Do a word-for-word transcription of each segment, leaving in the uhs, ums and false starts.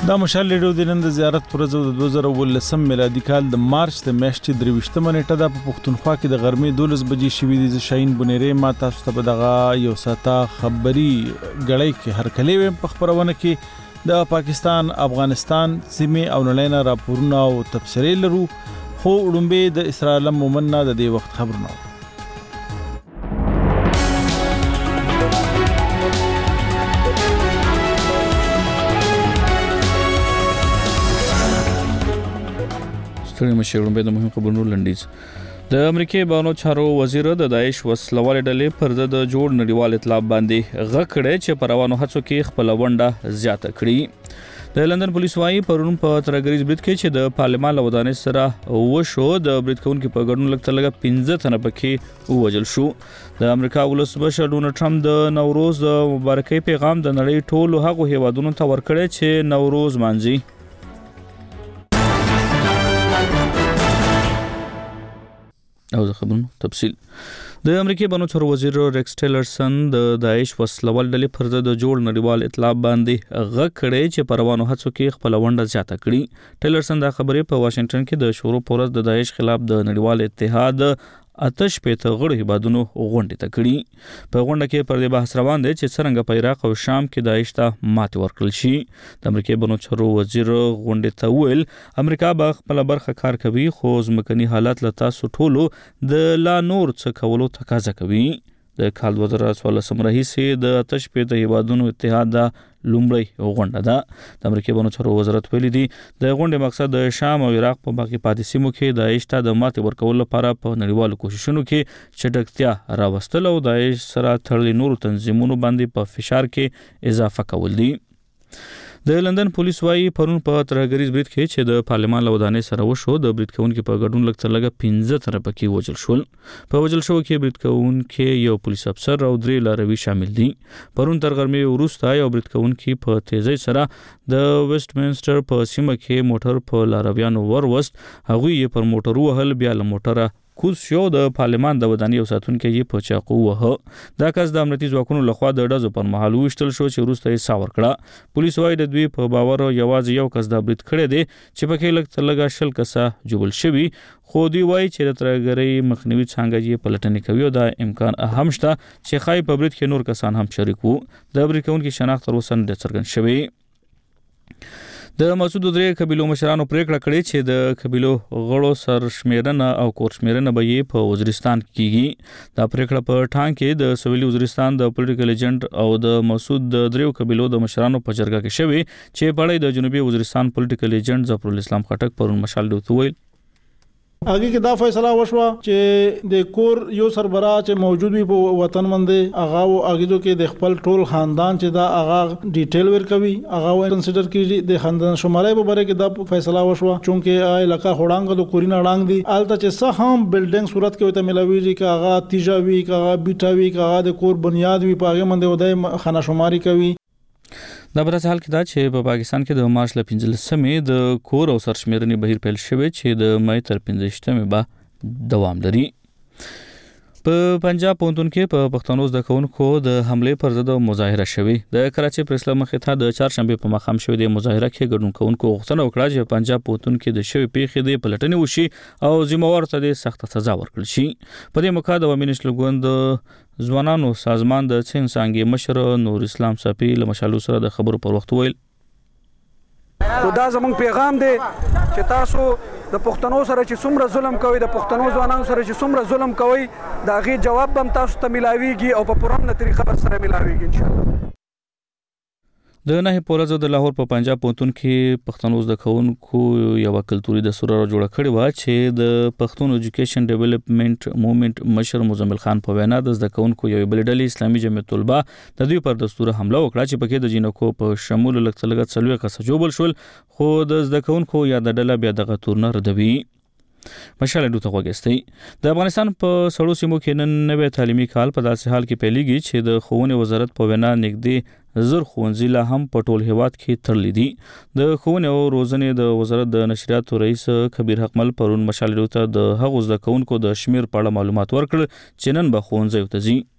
دا مشال ریډیو د نن د زیارت پر ورځ د دوه زره اوولسم میلادي کال د مارچ د میاشتې درې ویشتمه نیټه ده. په پښتونخوا کې د غرمې دولس بجې شوې دي. زه شاهین بنيري ما تاسو ته به دغه یو ساعته خبري غړۍ کې هرکلی ویم په خبرونه کې د پاکستان، افغانستان سیمې او نړۍ راپورونه او تبصرې لرو. خو وړاندې د اسرائیل مومنه د دې وخت خبرونه ستړي مشرون به د مهم خبرونو لنډیز. د امریکای بانو چارو وزیر د داعش وسلوال ډلې پر ضد جوړ نړیوال اطلاع باندې غکړې چې پروانو هڅو کې خپل ونډه زیاته کړي. د لندن پولیس وايي پرون په ترګریز برید کې چې د پارلمان له ودانۍ سره وشو د برید کوونکو په ګډون لګ تلګه پنځه تنه پکې ووجل شو. د امریکا ولسمشر ډونالد ټرمپ د نوروز د مبارکۍ پیغام د نړۍ ټولو هغو هیوادونو ته ورکړی چې نوروز مانځي. او د خبرونو تفصیل. د امریکای بانو چارو وزیر ریکس ټیلرسن د داعش وسلوال ډلې پر ضد جوړ نړیوال اطلاع باندې غږ کړی چې پروانو هڅو کې خپل ونډه زیاته کړي. ټیلرسن دا خبرې په واشنگټن کې د شروع پورز د داعش خلاف د نړیوال اتحاد آتش پېته غړو هیوادونو غونډه ته کړي. په غونډه کې پر دې بحث روان دی چې څنګه په عراق او شام کې داعش ته ماتې ورکړل شي. د امریکای بانو چارو وزیر غونډه ته ویل امریکا به خپل برخه کار کوي خو ځمکني حالات له تاسو ټولو د لا نور څه کولو تقاضا کوي. د کال دوه زره څوارلسم راهیسې د آتش پېته هیوادونو اتحاد د لومړی غونډه ده. د امریکای بانو چارو وزارت ویلي دی د غونډې مقصد د شام او عراق په باقي پاتې سیمو کې داعش ته د ماتې ورکولو لپاره په نړیوالو کوششونو کې چټکتیا راوستل او داعش سره تړلي نورو تنظیمونو باندې په فشار کې اضافه کول دي. د لندن پولیس وايي پرون په ترګریز برید کې چې د پارلمان له ودانۍ سره وشو د برید کوونکو په ګډون لګ ترلګه پنځه تنه پکې وژل شول. په وژل شو کې برید کوونکو یو پولیس افسر او درې لاروي شامل دي. پرون تر غرمې وروسته یو برید کوونکو په تیزی سره د ویسټمنسټر په سیمه کې موټر په لارویانو وروست. هغوی یې پر موټر وهل بیا له موټره کوز شو. د پارلمان د ودانۍ او ساتونکو یې په چاقو وهه. دا کس د امنیتي ځواکونو لخوا د ډزو پر مهال وشتل شو چې وروسته یې ساه ورکړه. پولیس وايي د دوی په باور یوازې یو کس دا برید کړی دی چې پکې لږ تر لږه شل کسه جوړل شوي. خو دوی وايي چې د ترګرۍ مخنیوي څنګه یې پلټنې کوي او دا امکان هم شته چې خای په برید کې نور کسان هم شریک وو. د برید کوونکو شناخت تر اوسه نه څرګند شوی. د مسعود درې قبیلو مشرانو پریکړه کړې چې د قبیلو غړو سر شمیرنه او کور شمیرنه به یې په وزیرستان کېږي. دا پریکړه په ټانګ کې د سویلي وزیرستان د پولیټیکل ایجنټ او د مسعود درې قبیلو د مشرانو په جرګه کې شوی چې په د جنوبي وزیرستان پولیټیکل ایجنټ ظفر الاسلام خټک پرون مشال ډوت ویل. اگه کې دا فیصله وشوه چې د کور یو سربراه چې موجود وي په وطن باندې هغه او اگه کې د خپل ټول خاندان چې دا هغه ډیټیل ورکوي هغه و کنسیډر کړي د خاندان شمارې په باره کې دا فیصله وشوه چونکه علاقہ خړانګ د کورینا ړانګ دي الته چې څه هم بلډینګ صورت کې وته ملاويږي چې هغه تیجاوي هغه بیټاوي هغه د کور بنیاد وي په هغه باندې ودای خانه شماري کوي. دا په حال کې دا چې په پاکستان کې د مارچ ل پنځلسمې د کور او سرشمیرنې بهیر پیل شوی چې د مې تر پنځشتمې به دوام لري. په پنجاب پونتون کې په پښتنو زده کوونکو د حمله پر ضد مظاهره شوی. د کراچي پریس کلب مخې ته د چهارشنبه په مخام شوی د مظاهره کې ګډون کوونکو غوښتنه وکړه چې پنجاب پونتون کې د شوی پیښې د پلټنې وشي او ذمہوار ته د سخت سزا ورکړل شي. په دې موخه د ومنش لګوند ځوانانو سازمان د څنګ څنګه مشر نور اسلام صافي له مشالو سره د خبرو پر وخت ویل دا زموږ پیغام دی چې تاسو د پښتنو سره چې څومره ظلم کوي د پښتنو ځوانانو سره چې څومره ظلم کوي دا غي جواب هم تاسو ته ملاويږي او په پرمنه طریقه سره ملاويږي ان شاء الله. د نه پورز د لاهور په پنجاب پونتون کې پښتنو زده کوونکو یو کلتوري دستور جوړ کړی و چې د پښتون ایجوکیشن ډیولپمنٹ موومېنټ مشر مزمل خان په وینا د زده کوونکو یو بل ډلې اسلامي جمعیت طلبه د دوی پر دستور حمله وکړه چې پکې د جنکو په شمول لکتلګت سلوي کس جوړل شول خو د زده کوونکو یا د ډله بیا دغه تورن ردوي. مشال ډوته وګستي د افغانستان په سړو سیمو کې نن نوې تعلیمي کال په داسې حال کې پیلېږي چې د ښوونې وزارت په وینا نږدې زر ښوونځي لا هم په ټول هیواد کې تړلي دي. د ښوونې او روزنې د وزارت د نشریاتو رئیس کبیر حقمل پرون مشال ډوته د هغو زده کوونکو د شمیر په اړه معلومات ورکړل چې نن به ښوونځیو ته ځي.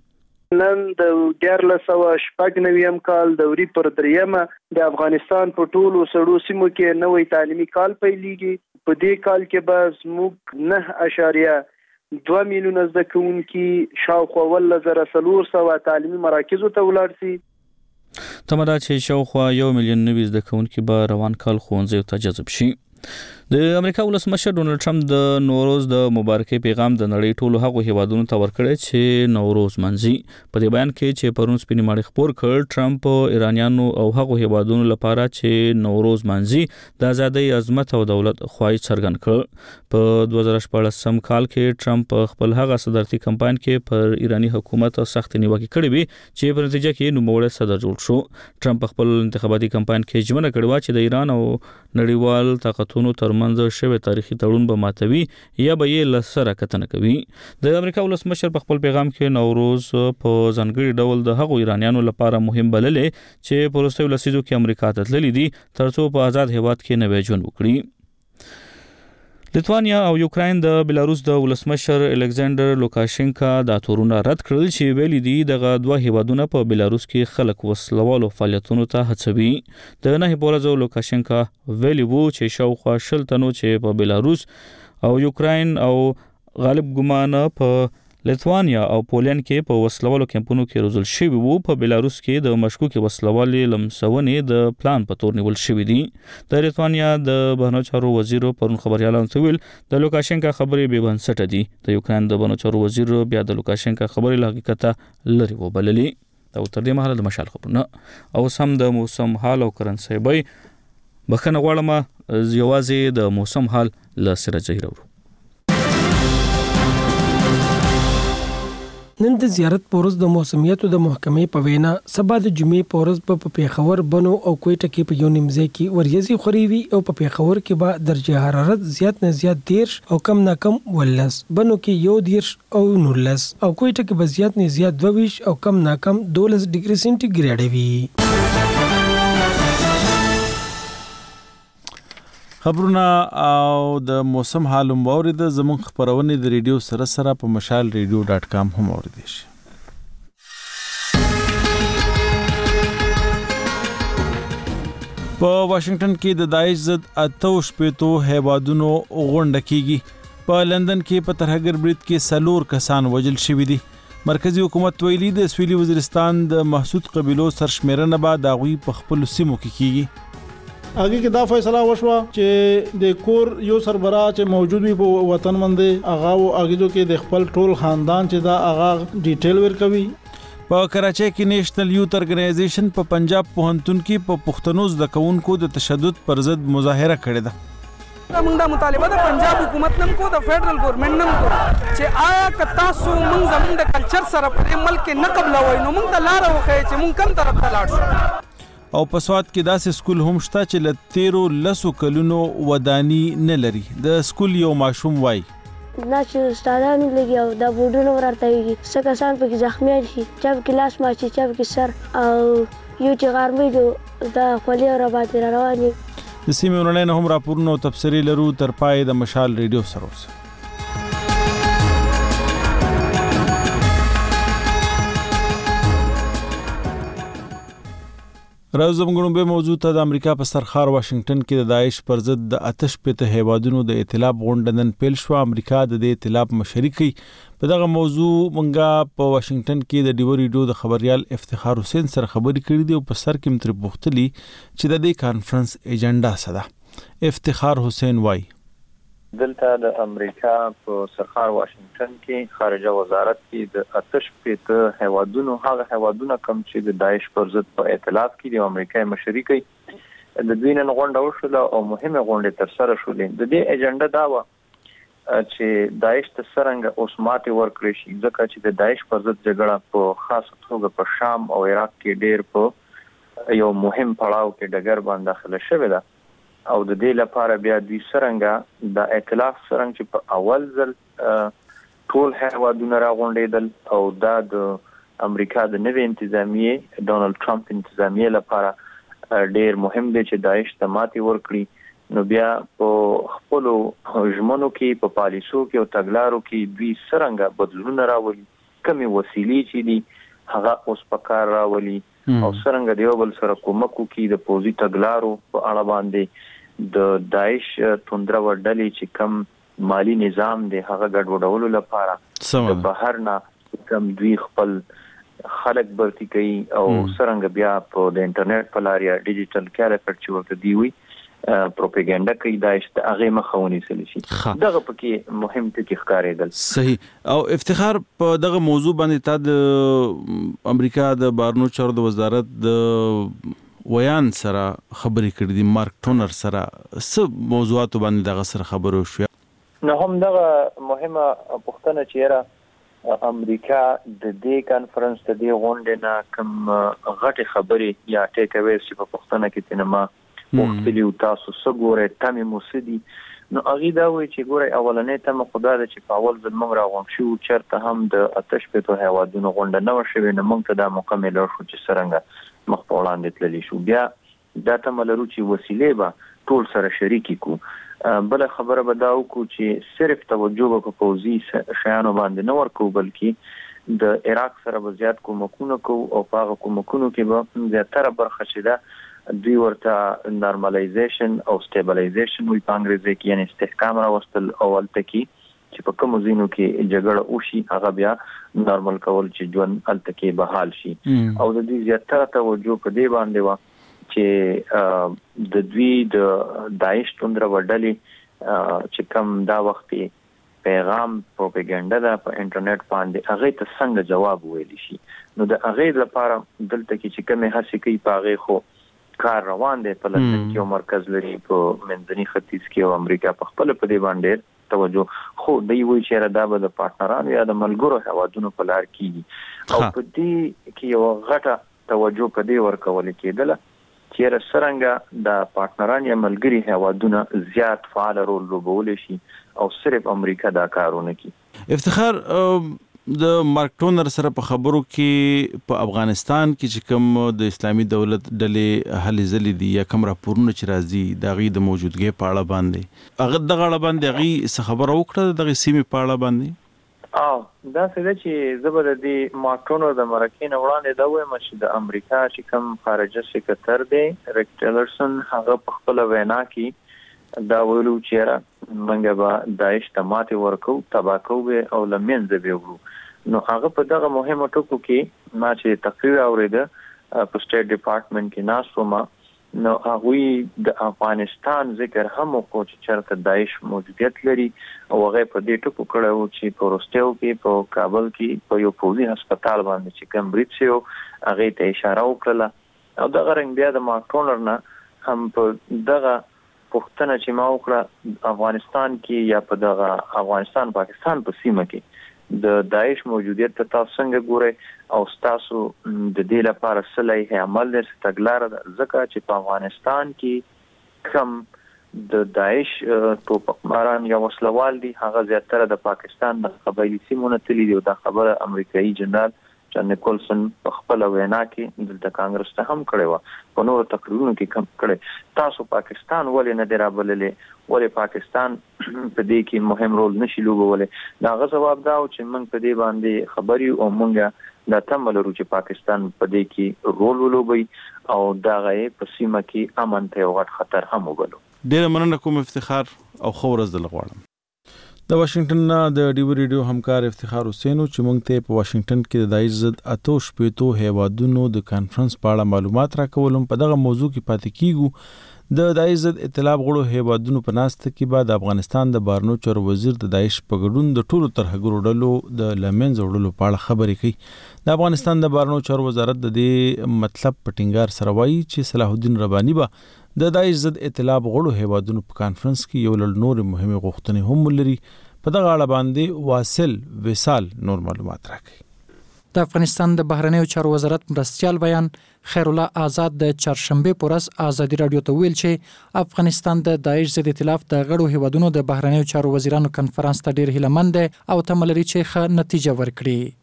نن د دیارلس سوه شپږ نویم کال د وري پر دریمه د افغانستان په ټولو سړو سیمو کې نوی تعلیمي کال پیلېږي. په دې کال کې به زموږ نه اشاریه دوه میلیونه زده کوونکي شاوخوا اوولس زره څلور سوه تعلیمي مراکزو ته ولاړ سي. تمه ده چې شاوخوا یو میلیون نوي زده کوونکي به روان کال ښوونځیو ته جذب شي. د امریکا ولسمشر ډونالد ټرمپ د نوروز د مبارکۍ پیغام د نړۍ ټولو هغو هیوادونو ته ورکړی چې نوروز منځي. په دې بیان کې چې پرون سپینې ماڼۍ خپور کړ، ټرمپ ایرانیانو او هغو هیوادونو لپاره چې نوروز منځي د ازادۍ، عظمت او دولت خواهی څرګند کړ. په دوه زره شپاړسم کال کې ټرمپ خپل هغه صدارتي کمپاین کې پر ایرانی حکومت سخت نیوکې کړې وې چې په نتیجه کې نوموړی صدر جوړ شو. ټرمپ خپل انتخاباتي کمپاین کې ژمنه کړې وه چې د ایران او نړیوال طاقتونو ترمنځ شوی تاریخي تړون به ماتوي یا به یې له سره کتنه کوي. د امریکا ولسمشر په خپل پیغام کې نوروز په ځانګړي ډول د هغو ایرانیانو لپاره مهم بللی چې په وروستیو لسیزو کې امریکا ته تللي دي ترڅو په آزاد هیواد کې نوی ژوند وکړي. لیتوانیا او یوکراین د بلاروس د ولسمشر الکساندر لوکاشنکا دا تورونه رد کړل چې ویلي دي دغه دوه هیوادونه په بلاروس کې خلک وسلوالو فعالیتونو ته هڅوي. د نهه پورزو لوکاشنکا ویلي وو چې شاوخوا شل تنو چې په بلاروس او یوکراین او غالب ګمان په لیتوانیا او پولند کې په وسلوالو کمپونو کې روزل شوي وو. په بلاروس کې د مشکوکې وسلوالې لمسونې د پلان په تور نیول شوي دي. د لیتوانیا د بهرنیو چارو وزیر پرون خبريالانو ته ویل د لوکاشنکا خبرې بې بنسټه دي. د یوکراین د بهرنیو چارو وزیر بیا د لوکاشنکا خبرې له حقیقته لري وبللې. او تر دې مهاله د مشال خبرونه او سم د موسم حال او کرنسي بي بخنه غواړم یوازې د موسم حال له سره ظاهر ورو. نن د زیارت پورز د موسمیاتو د محکمې په وینا سبا د جمعې پورز په پیښور، بنو او کوټه کې په یو نیمځای کې وریځي خوريوي او په پیښور کې به درجه حرارت زیات نه زیات دیرش او کم نه کم ولس، بنو کې یو دیرش او نولس او کوټه کې به زیات نه زیات دوه او کم نه کم دولس ډیګري سنټیګریډ وي. خبرونه او د موسم حال هم اورید زموږ خبرونه د ریډیو سره سره په مشال ریډیو ډاټ کام هم اوریدئ شي. په واشنگټن کې د داعش ضد اته شپېتو هیوادونو غونډه کیږي. په لندن کې په ترهګر برید کې سلور کسان وژل شوي دي. مرکزی حکومت ویلي د سویلي وزیرستان د محسود قبیلو سرشمیرنه به د هغوی په خپل سیمو کې کیږي. اگه کې دا فیصله وشوه چې د کور یو سربراه چې موجود وي په وطن باندې هغه او اگه کې د خپل ټول خاندان چې دا هغه ډیټیل ورکوي. په کراچۍ کې نېشنل یوت ارګنایزیشن په پنجاب پوهنتون کې په پښتنو زده کوونکو د تشدد پر ضد مظاهره کړې ده. موږ د مطالبه د پنجاب حکومت نن کو د فدرل ګورنمنت نن کو چې آیا که تاسو موږ زموږ د کلچر سره په ملک کې نه قبلوي نو موږ د لار وخی چې موږ کوم طرف ته لاړ شو. او په سواد کې داسې سکول هم شته چې له تیرو لسو کلونو ودانی نه لري. د سکول یو ماشوم وای دا چې استادانو لګي او دا بورډونه ورته وي څه کسان پکې زخمی شي، چا پکې لاس ماچي، چا پکې سر او یو چې غارمې دو دا خولي را باندې روان دي. د سیمې ورننه هم راپورونه او تبصرې لرو تر پای د مشال ریډیو سره اوسه. راز زموږ به موضوع ته د امریکا په سرخار واشنگټن کې د داعش پر ضد د آتش پته هیوادونو د ائتلاف غونډه نن پیل شو. امریکا د دې ائتلاف مشري کوي. په دغه موضوع مونږه په واشنگټن کې د ډیو ریډیو د خبريال افتخار حسین سره خبرې کړې دي او په سر کې متر بوختلی چې د دې کانفرنس ایجنډا څه ده. افتخار حسین وای دلته د امریکا په سرخار واشنگټن کې خارجه وزارت کې د آتش پته هیوادونو هغه هیوادونه کوم چې د داعش پر ضد په ائتلاف کې د امریکا مشري کوي د دوی نن غونډه وشوله او مهمه غونډه تر سره شولې. د دې ایجنډا دا و چې داعش ته څنګه اوس ماته ورکړي شي ځکه چې د داعش پر ضد جګړه په خاص توګه په شام او عراق کې ډېر په یو مهم پړاو کې ډګر باندې داخله شوې ده او د دې لپاره بیا دوی څنګه د ائتلاف څنګه چې په اول ځل ټول هیوادونه راغونډېدل او دا د امریکا د نوې انتظامیه ډونالد ټرمپ انتظامیه لپاره ډېر مهم دی چې داعش ته ماتې ورکړي. نو بیا په خپل ژمنو کې په پالیسو کې او تګلارو کې دوی څنګه بدلون راوړي، کومې وسیلې چې دي هغه اوس په کار راولي او څنګه دیو بل سره کومک کوي د پوزي تګلارو په اړه باندې د داعش توندره وډلې چې کم مالی نظام دی هغه ګډوډولو لپاره د بهر نه کم دوی خپل خلک برتی کوي او څنګه بیا په د انټرنیټ په لار یا ډیجیټل کاریکټر چې ورته دی وي پروپاګاندا کوي داعش ته هغه مخاوني سلی شي دغه پکې مهم ټکی ښکارېدل. صحیح. او افتخار په دغه موضوع باندې تا د امریکا د بهرنیو چارو د وزارت د ویان سره خبرې کړې دي، مارک ټونر سره څه موضوعات باندې دغه سره خبرو شو؟ نو هم دغه مهمه پوښتنه چې را امریکا د دې کانفرنس ته دی غونډه نه کوم غټي خبرې یا ټیک اویز چې په پښتنه کې تنما مختلف تاسو سګوره تمه موسدي نو اغه دا وایي چې ګوره اولنې تمه خدا د چې په اول ځل موږ راغون شو چرته هم د آتش په هوادونو غونډه نه وشوي نو موږ ته دا مکمل شو چې څنګه مخ په وړاندې تللی شو. بیا دا تمه لرو چې وسیله به ټول سره شریک کو. بل خبره به دا وکړو چې صرف توجه په پوزي شیانو باندې نه ورکو بلکې د عراق سره به زیات کومکونه کو او هغه کومکونو کې به زیاتره برخه شیده دوی ورته نارمالایزیشن او سټیبلایزیشن وی په انګریزي کې یعنی استحکام راوستل اول تکي چې په کوم ځینو کې جګړه وشي هغه بیا نارمل کول چې ژوند التکي بحال شي او د دې زیاتره توجه په دې باندې و چې د دوی د داعش توندره وډلې چې کوم دا وختي پیغام پروپاګاندا دا په انټرنیټ باندې هغه ته څنګه جواب ویل شي. نو د هغه لپاره دلته کې چې کومه هڅه کوي پاغه خو کار روان دی په لندن کې او مرکز لري په منځني ختیځ کې او امریکا په خپل په دې باندې توجه خو دی وی چې را دا به د پارتنرانو یا د ملګرو هوادونو په لار کې او په دې کې یو غټه توجه په دې ورکول کېدله چې رسرنګ د پارتنران یا ملګری هوادونه زیات فعال رول لوبول شي او صرف امریکا دا کارونه کوي. افتخار د مارک ټونر سره په خبرو کې په افغانستان کې چې کوم د اسلامي دولت ډلې هلې ځلې دي یا کوم راپورونه چې راځي د غي د موجودګۍ په اړه باندې هغه دغه اړه باندې غي څه خبره وکړه دغه سیمې په اړه باندې؟ او دا څه چې زبر دي مارک ټونر د مرکین وړاندې دا وایم چې د امریکا چې کوم خارجه سکرټر دی ریک ټیلرسن هغه په خپل وینا کې دا ویلو چې منګه به داعش ته ماته ورکو تباکو او لمنځه بیوړو. نو هغه په دغه مهمه ټکو کې ما چې تقریر اوریده په سټیټ ډپارټمنټ کې ناسو ما نو هغه د افغانستان ذکر هم کو چې چرته داعش موجودیت لري او هغه په دې ټکو کړو چې په روستیو کې په کابل کې په یو پوزي هسپتال باندې چې کوم بریټسیو هغه ته اشاره وکړه او دغه رنګ بیا د مارک ټونر نه هم په دغه پښتنه چې ما وکړه افغانستان کې یا په دغه افغانستان پاکستان په سیمه کې د داعش موجودیت ته تاسو څنګه ګورئ او تاسو د دې لپاره صلیح عمل د استقلال ځکه چې په افغانستان کې کم د داعش توپخماران یا وسلوال دي هغه زیاتره د پاکستان د قبایلی سیمو نه تللی دي او دا خبره امریکایي جنرال جان نیکولسن په خپل وینا کې دلته کانګرس ته هم کړی و په نورو تقریرونو کې کم کړی تاسو پاکستان ولې نه دی رابللې ولې پاکستان په دې کې مهم رول نشي لوبولې دا غو جواب دا چې موږ په دې باندې خبري او موږ دا تم لرو چې پاکستان په دې کې رول ولوبي او دا غي په سیمه کې امن ته یو غټ خطر هم وبلو. ډېر مننه کوم افتخار او خو ورځ د لغواړم. د واشنگټن نه د ډیو ریډیو همکار افتخار حسین چې مونږ ته په واشنگټن کې د داعش ضد اتو شپېتو هیوادونو د کانفرنس په اړه معلومات راکولم. په دغه موضوع کې پاتې کیږو. د داعش ضد ائتلاف غړو هیوادونو په ناسته کې بعد افغانستان د بهرنیو چارو وزیر د داعش په ګډون د ټولو ترهګرو ډلو د لمنځه وړلو په اړه خبرې کوي. د افغانستان د بهرنیو چارو وزارت د دې مطلب په ټینګار سره وایي چې صلاح الدین رباني به د داعش ضد ائتلاف غړو هیوادونو په کانفرنس کې یو لړ نور مهمه غوښتنې هم لري. په دغه اړه باندې واصل وصال نور معلومات راکړي. د افغانستان د بهرنیو چارو وزارت مرستيال بیان خیر الله آزاد د چهارشنبه پورس آزادي رادیو ته ویل چې افغانستان د داعش ضد ائتلاف د غړو هیوادونو د بهرنیو چارو وزیرانو کانفرنس ته ډیر هیلمند او تمه لري چې ښه نتیجه ورکړي.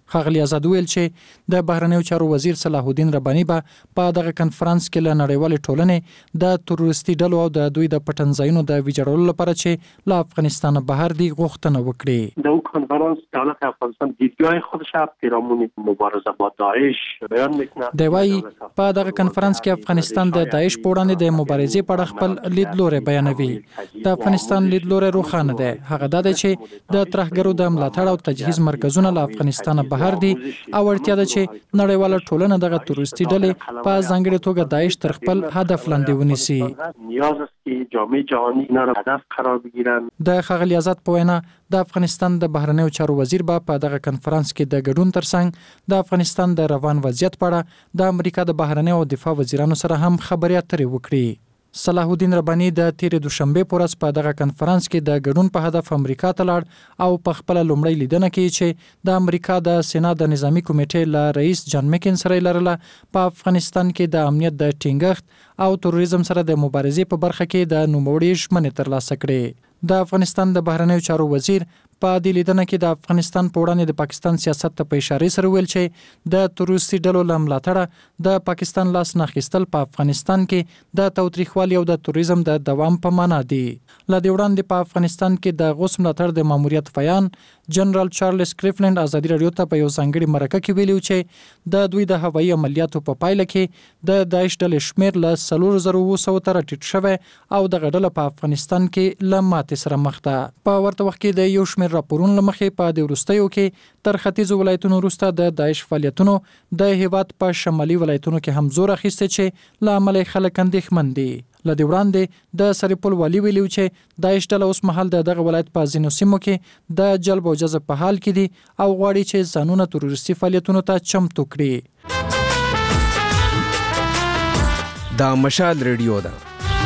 ښاغلي آزاد ویل چې د بهرنیو چارو وزیر صلاح الدین رباني به په دغه کنفرانس کې له نړیوالې ټولنې د تروریستي ډلو او د دوی د پټنځایونو د ویجاړولو لپاره چې له افغانستان بهر دی غوښتنه وکړي. در اون کنفرانس دولت افغانستان دیدگاه خودش پیرامون مبارزه با داعش بیان میکنه. دی وايي په دغه کنفرانس کې افغانستان د داعش په وړاندې د مبارزې په اړه خپل لیدلوری بیانوي. د افغانستان لیدلوری روښانه دی، هغه دا دی چې د ترهګرو د ملاتړ او تجهیز مرکزونه له افغانستان بهر دي او اړتیا ده چې نړیواله ټولنه دغه تروریستي ډلې په ځانګړي توګه داعش تر خپل هدف لاندې ونیسي. نیاز است که جامعه جهانی اینا را هدف قرار بگیرن. د ښاغلي آزاد په وینا د افغانستان د بهرنیو چارو وزیر به په دغه کنفرانس کې د ګډون ترڅنګ د افغانستان د روان وضعیت په اړه د امریکا د بهرنیو او دفاع وزیرانو سره هم خبرې اترې وکړي. صلاح الدین رباني د تیرې دوشنبه په ورځ په دغه کنفرانس کې د ګډون په هدف امریکا ته لاړ او په خپل لومړی لیدنه کې چې د امریکا د سنا د نظامی کمیټې له رئیس جان میکن سره لرله په افغانستان کې د امنیت د ټینګښت او تروریزم سره د مبارزې په برخه کې د نوموړي ژمنې ترلاسه کړې. د افغانستان د بهرنیو چارو وزیر په دې لیدنه کې د افغانستان په وړاندې د پاکستان سیاست ته په اشاره سره ویل چې د تروریستي ډلو له ملاتړه د پاکستان لاس نه اخیستل په افغانستان کې د تاوتریخوالي او د تروریزم د دوام په معنا دي. له دې وړاندې په افغانستان کې د غوث ملاتړ د ماموریت بیان جنرال چارلز کریفلند ازادي رادیو ته په یو ځانګړي مرکه کې ویلي چې د دوی د هوایي عملیاتو په پایله کې د داعش ډلې شمیر له څلور زره اوه سوه ته راټیټ شوی او دغه ډله په افغانستان کې له ماتې سره مخ ده. په ورته وخت کې د یو شمیر راپورونو له مخې په دې وروستیو کې تر ختیځو ولایتونو وروسته د داعش فعالیتونو د هیواد په شمالي ولایتونو کې هم زور اخیستی چې له امله خلک اندېښمن دي. له دې وړاندې د سرپل والي ویلي چې داعش ډله اوس مهال د دغه ولایت په ځینو سیمو کې د جلب او جذب په حال کې دي او غواړي چې ځانونه تروریستي فعالیتونو ته چمتو کړي. دا مشال ریډیو ده.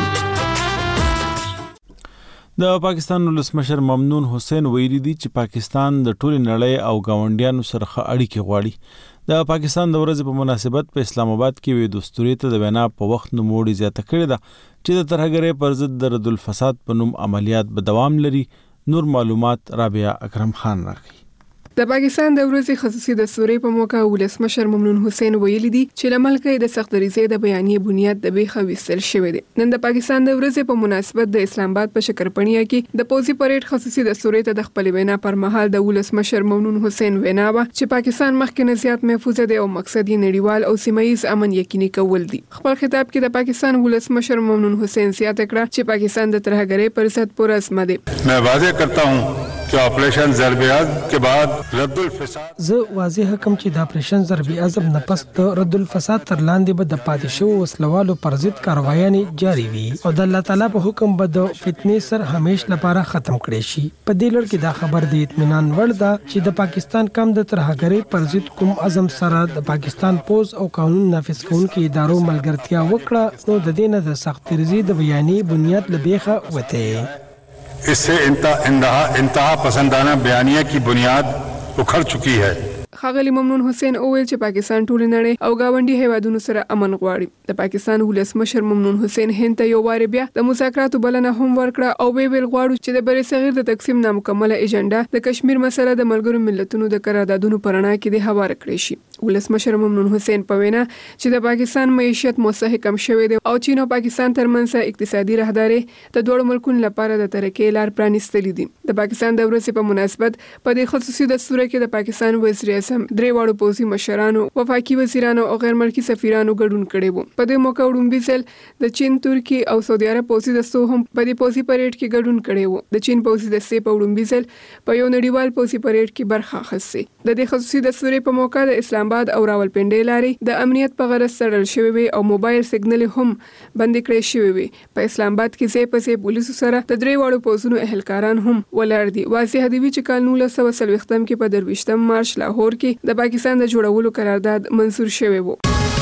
د پاکستان ولسمشر ممنون حسین ویلي دي چې پاکستان د ټولې نړۍ او ګاونډیانو سره ښه اړیکې غواړي. د پاکستان د ورځې په مناسبت په اسلام آباد کې وی دستوري ته د وینا په وخت نوموړي زیاته کړې ده چې د ترهګرۍ پر ضد د رد الفساد په نوم عملیات به دوام لري. نور معلومات رابعه اکرم خان راکړي. د پاکستان د ورځې خصوصي دستوري په موقع ولسمشر ممنون حسین ویلي دي چې له ملکه د سخت دریزې د بیانیې بنیاد د بیخه وستل شوی دی. نن د پاکستان د ورځې په مناسبت د اسلام آباد په شکرپنیا کې د پوزي پریډ خصوصي دستوري ته د خپل وینا پر مهال د ولسمشر ممنون حسین وینا و چې پاکستان مخکې نه زیات محفوظ دی او مقصد یې نړیوال او سیمایي امن یقیني کول دي. خپل خطاب کې د پاکستان ولسمشر ممنون حسین زیاته کړه چې پاکستان د ترهګرۍ پر ضد پرعزم دی. मैं वादे करता हूं कि ऑपरेशन ज़रब-ए-अज़म के बाद रद्द الفساد زه واضح کوم چې د اپریشن ضرب-ال-عظم نه پس د رد الفساد تر لاندې به د پاتې شوو وسلوالو پر ضد کاروایانې جاري وي او د الله تعالی په حکم به د فتنې سر همیش لپاره ختم کړي شي. په دې لړ کې دا خبر د اطمینان وړ ده چې د پاکستان کم د ترهګرۍ پر ضد کوم عزم سره د پاکستان پوز او قانون نافذ کوونکو ادارو ملګرتیا وکړه نو د دې نه د سخت ترزي د بیانیې بنیاد لبیخه وته. इससे इंतहा इंतहा पसंदाना बयानिया की बुनियाद उखड़ चुकी है. ښاغلي ممنون حسین اویل چې پاکستان ټول نړۍ او گاونډي هیوادونو سره امن غواړي. د پاکستان ولسمشر ممنون حسین هند ته یو واری بیا د مذاکراتو بلنه هم ورکړه او وی ویل غواړو چې د بری صغیر د تقسیم نامکمله ایجنډا د کشمیر مسله د ملګرو ملتونو د قراردادونو پرانا کې د هوار کړی شي. ولسمشر ممنون حسین په وینا چې د پاکستان معیشت مستحکم شوی دی او چین او پاکستان ترمنځ اقتصادي راهداري د دوه ملکونو لپاره د ترقۍ لار پرانیستلې دي. د پاکستان د ورځې په مناسبت په دې خصوصي دستور کې د پاکستان وزیر اعظم درې واړو پوځي مشرانو، وفاقي وزیرانو او غیر ملکي سفیرانو ګډون کړی وو. په دې موقع وړاندې ځل د چین، ترکی او سعودي عرب پوځي دستو هم په دې پوځي پریډ کې ګډون کړی وو. د چین پوځي دستې په وړاندې ځل په یو نړیوال پوځي پریډ کې برخه اخیسته. د دې خصوصي دستور په موقع د اسلام آباد او راولپنډي لارې د امنیت په غرض تړل شوی وي او موبایل سیګنل هم بند کړی شوی وي. په اسلام آباد کې ځای په ځای پولیسو سره د درې واړو پوځونو اهلکاران هم ولاړ دي. واضح دی چې کال نولس سوه څلوېښتم کې په درویشتم مارچ لاهور کې د پاکستان د جوړولو قرارداد منظور شوی وو.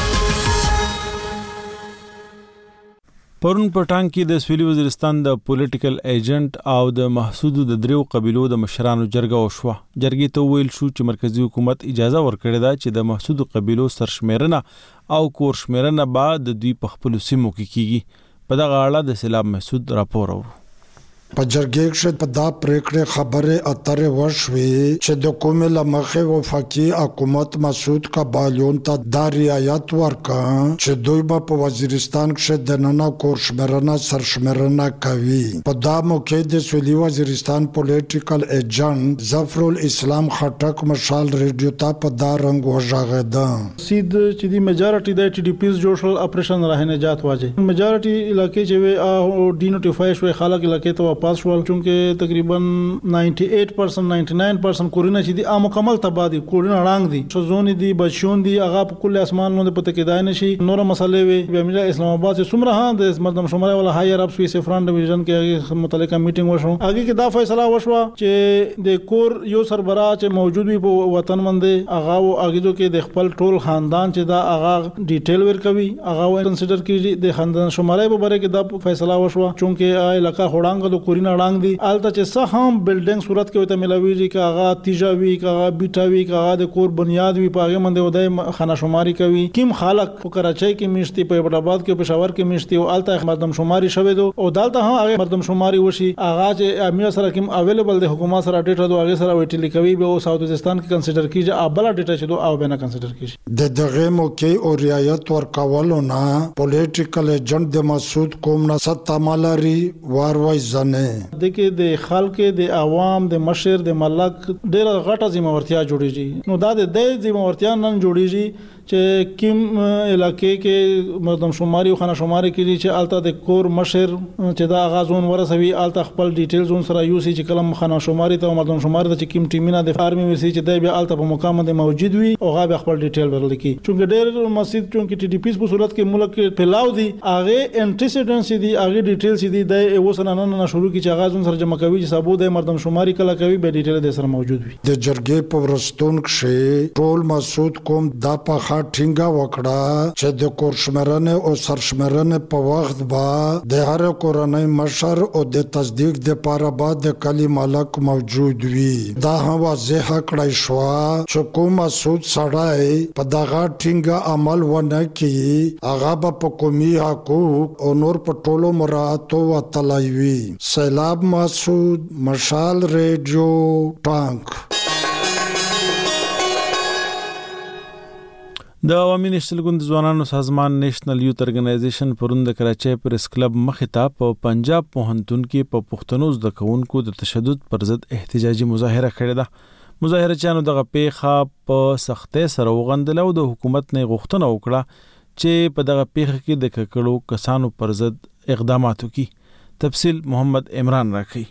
پرون په ټانګ کې د سویلي وزیرستان د پولیټیکل ایجنټ او د محسودو د دریو قبیلو د مشرانو جرګه وشوه. جرګې ته ویل شو چې مرکزی حکومت اجازه ورکړې ده چې د محسودو قبیلو سرشمیرنه او کورشمیرنه به د دوی په خپلو سیمو کې کیږي. په دغه اړه د سیلاب محسود راپور اورو. د پاکستان د ورځې خصوصي دستوري په موقع ولسمشر ممنون حسین ویلي دي چې له ملکه د سخت دریزۍ د بیانیې بنیاد د بیخه وستل شوی دی. د پاکستان د ورځې په مناسبت په دې خصوصي دستوري کې د افغانستان د روان وضعیت د مخنیوي لپاره په جرګې کې په دا پریکړې خبره اترې وشوې چې د کومې لمخې وفاقي حکومت مسعود کابالیون ته دا رعایت ورکړ چې دوی به په وزیرستان کې د نن کور شمېرنه سرشمېرنه کوي. په دا موقع د سویلي وزیرستان پولیټیکل ایجنټ ظفر الاسلام خټک مشال ریډیو ته په دا رنګ وژغېده. سید چې دی میجارټي د ټي ډي پیز جوړ شول اپریشن راه نجات واجه میجارټي علاقې چې وي ډي نوټیفای شوی خلک علاقې ته واپس شول چونکه تقریبا نائنٹی ایٹ پرسنٹ نائنٹی نائن پرسنٹ کورونه چې دي مکمل تباہ دي کورونه رنګ دي شزون دي بچون دي هغه په کل اسمان باندې پته کېدای نشي. نور مسلې وي بیا مله اسلام آباد چې څومره ها د مردم شماره ولا هایر اپ سوي سفران ډیویژن کې متعلقه میټینګ وشو. هغه کې دا فیصله وشو چې د کور یو سربراه چې موجود وي په وطن باندې هغه او هغه کې د خپل ټول خاندان چې دا هغه ډیټیل ورکوي هغه کنسیډر کیږي د خاندان شماره په باره کې دا فیصله وشو چونکه علاقہ هوړانګ د کورینه وړاندې دي الته چې څه هم بلډینګ صورت کې وته ملاويږي چې هغه تیجاوي هغه بیټاوي هغه د کور بنیاد وي پاغه منده ودای خانه شماري کوي کیم خلک په کراچۍ کې میشتي په ایبټ کې پېښور کې میشتي او الته مردم شماري شوه دو او دالته هم هغه مردم شماري وشي هغه چې امیر سره کوم اویلیبل د حکومت سره ډیټا دو هغه سره ویټلی کوي به او ساوث وزستان کې کنسیډر کیږي ابل ډیټا چې دو او به نه کنسیډر کیږي. د دغه موقع او رعایت ورکولو نه پولیټیکل ایجنټ د مسعود کوم نه ستامالري واروي زنه د کې د خلک د عوام د مشر د ملک ډېر غټه ذمہورتیا جوړیږي. نو دا د دې ذمہورتیا نن جوړیږي چې کیم علاقې کې مردم شماري او خانه شماري کوي چې الته د کور مشر چې دا غازون ورسوي الته خپل ډیټیل زون سره یوسي چې کلم خانه شماري ته مردم شماري د کیم ټیمینه د فارمي وسی چې دی بیا الته په مقام د موجود وي او غا خپل ډیټیل ورل کی چونګه ډېر مسجد چونګه ټي ډي پی په صورت کې ملک کې پلاو دي هغه انټیسیډنس دي هغه ډیټیل دي د اوسنه نه شروع کی چې غازون سره جمع کوي چې ثبوت د مردم شماري کله کوي به ډیټیل د سره موجود وي. د جرګې په ورستون کې ټول مسعود کوم دا په ټینګه وکړه چې د کور شمېرنې او سرشمېرنې په وخت به د هر کورنۍ مشر او د تصدیق د پاره بعد د کلی مالک موجود وي. دا هم واضح کړای شو چې کوم مسعود سړی په دغه ټینګه عمل ونه کړي هغه به په قومي حقوق او نور په ټولو مراعاتو وتلای وي. سیلاب مسعود مشال ریډیو ټانک. د عوامي نېشنل ګوند ځوانانو سازمان نېشنل یوت ارګنایزیشن پرون د کراچۍ پریس کلب مخې ته په پنجاب پوهنتون کې په پښتنو زده کوونکو د تشدد پر ضد احتجاجي مظاهره کړې ده. مظاهرچیانو دغه پیښه په سختۍ سره وغندله او د حکومت نه غوښتنه وکړه چې په دغه پیښه کې د ککړو کسانو پر ضد اقدامات وکړي. تفصیل محمد عمران راکړي.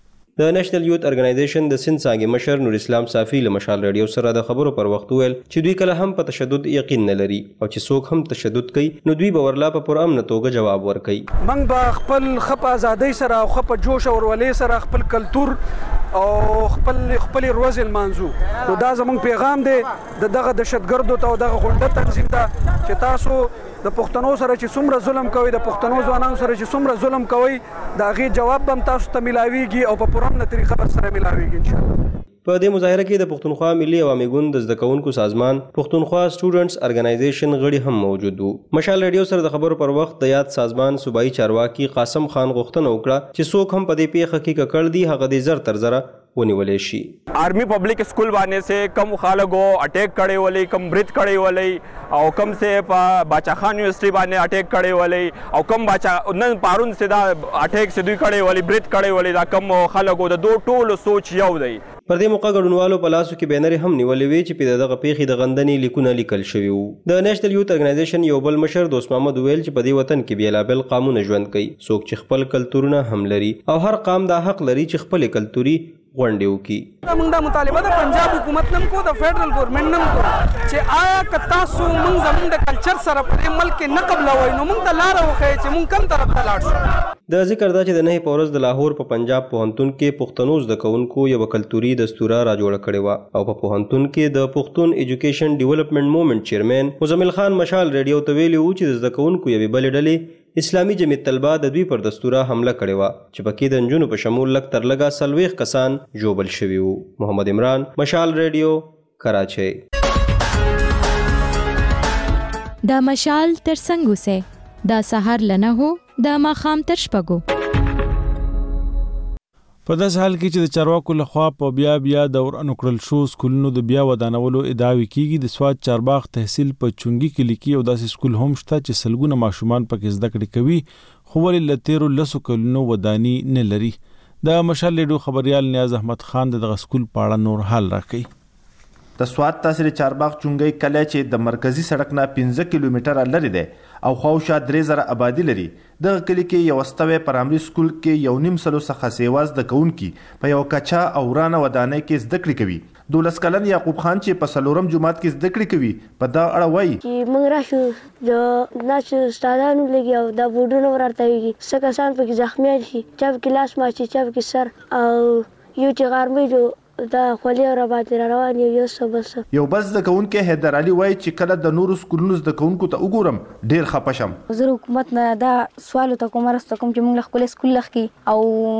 د نېشنل یوت ارګنایزیشن د سند څانګې مشر نور اسلام صافي له مشال ریډیو سره د خبرو پر وخت ویل چې دوی کله هم په تشدد یقین نه لري او چې څوک هم تشدد کوي نو دوی به ورلا په پرامن توګه جواب ورکوي. موږ به خپل خپ ازادۍ سره او خپ جوش او ورولې سره خپل کلچر او خپل خپل روز المانزو نو دا زموږ پیغام دی د دغه دهشتګردو ته او دغه غونډه تنظیم ته چې تاسو د پښتنو سره چې څومره ظلم کوي د پښتنو ځوانانو سره چې څومره ظلم کوي دا غي جواب هم تاسو ته ملاويږي او په پرامن طریقه سره ملاويږي ان شاء الله. په دې مظاهره کې د پښتونخوا ملي عوامي ګوند د زده کوونکو سازمان پښتونخوا سټوډنټس ارګنایزیشن غړي هم موجود وو. مشال ریډیو سره د خبرو پر وخت د یاد سازمان صوبایي چارواکي قاسم خان غوښتنه وکړه چې څوک هم په دې پیښه کې ککړ دي هغه دې زر تر زره ونیولې شي. आर्मी पब्लिक स्कूल बाने से कम खालगो अटैक करे वाले कम ब्रिथ करे वाले और कम से बाचा खान यूनिवर्सिटी बाने अटैक करे वाले और कम बाचा नन पारुन से दा अटैक से दुई करे वाले ब्रिथ करे वाले दा कम खालगो दा दो टोल सोच یو دی. پر دې موقع ګډونوالو په لاسو کې بینر هم نیولې وی چې په دغه پیښې د غندنې لیکونه لیکل شوي وو. د نېشنل یوت ارګنایزیشن یو بل مشر دوست محمد ویل چې په دې وطن کې بیلابل قامونه ژوند کوي څوک چې خپل کلتورونه هم لري او هر قام دا حق لري چې خپل کلتوري غونډې وکړي. موږ دا مطالبه د پنجاب حکومت نم کو د فدرل ګورنمنت نم کو چې آیا کتا سو موږ زموږ د کلچر سره په ملک کې نه قبلوي نو موږ ته لار وخی چې موږ کوم طرف ته لاړ شو. د ذکر دا چې د نه پورز د لاهور په پنجاب پوهنتون کې پښتنو زده کوونکو یو کلتوري دستوره را جوړه کړې و او په پوهنتون کې د پښتون ایجوکیشن ډیولپمنٹ موومنت چیرمن مزمل خان مشال ریډیو ته ویلي وو چې د زده کوونکو یوې بلې ډلې اسلامي جمعیت طلبه د دوی پر دستوره حمله کړې وه چې پکې د نجونو په شمول لږ تر لږه څلوېښت کسان ژوبل شوي وو. محمد عمران مشال ریډیو کراچۍ. دا مشال تر څنګ اوسئ دا سهار له نهو دا ماښام تر شپږو. په داسې حال کې چې د چارواکو لخوا په بیا بیا د ورانکړل شو سکولونو د بیا ودانولو ادعاوې کیږي. د سوات چارباغ تحصیل په چونګي کې لیکي او داسې سکول هم شته چې سلګونه ماشومان پکې زده کړې کوي خو ولې له تیرو لسو کلونو وداني نه لري. د مشال ریډیو خبريال نیاز احمد خان د دغه سکول په اړه نور حال راکړي. د سوات تحصیل چارباغ چونګي کله چې د مرکزی سړک نه پنځه کیلومتره لري دی او خواوشا درې زره آبادی لري. دغه کلی کې یو ستوي پرایمري سکول کې یو نیم سلو څخه سیواز د کونکي په یو کچا او ورانه ودانۍ کې زده کړې کوي. دولس کلن یعقوب خان چې په سلورم جماعت کې زده کړې کوي په دا اړه وایي چې موږ راشو د ناش استادانو لګي او د بوډونو ورته وي څه کسان پکې زخمیان شي چا پکې لاس ماچي چا پکې سر او یو چې غارمې جو دا خولي او ربات روان یو څه بس یو بس د کونکي حیدر علي وایي چې کله د نورو سکولونو زده کونکو ته وګورم ډیر خپه شم. زه حکومت نه دا سوال ته کوم راست کوم چې موږ خپل سکول لخي او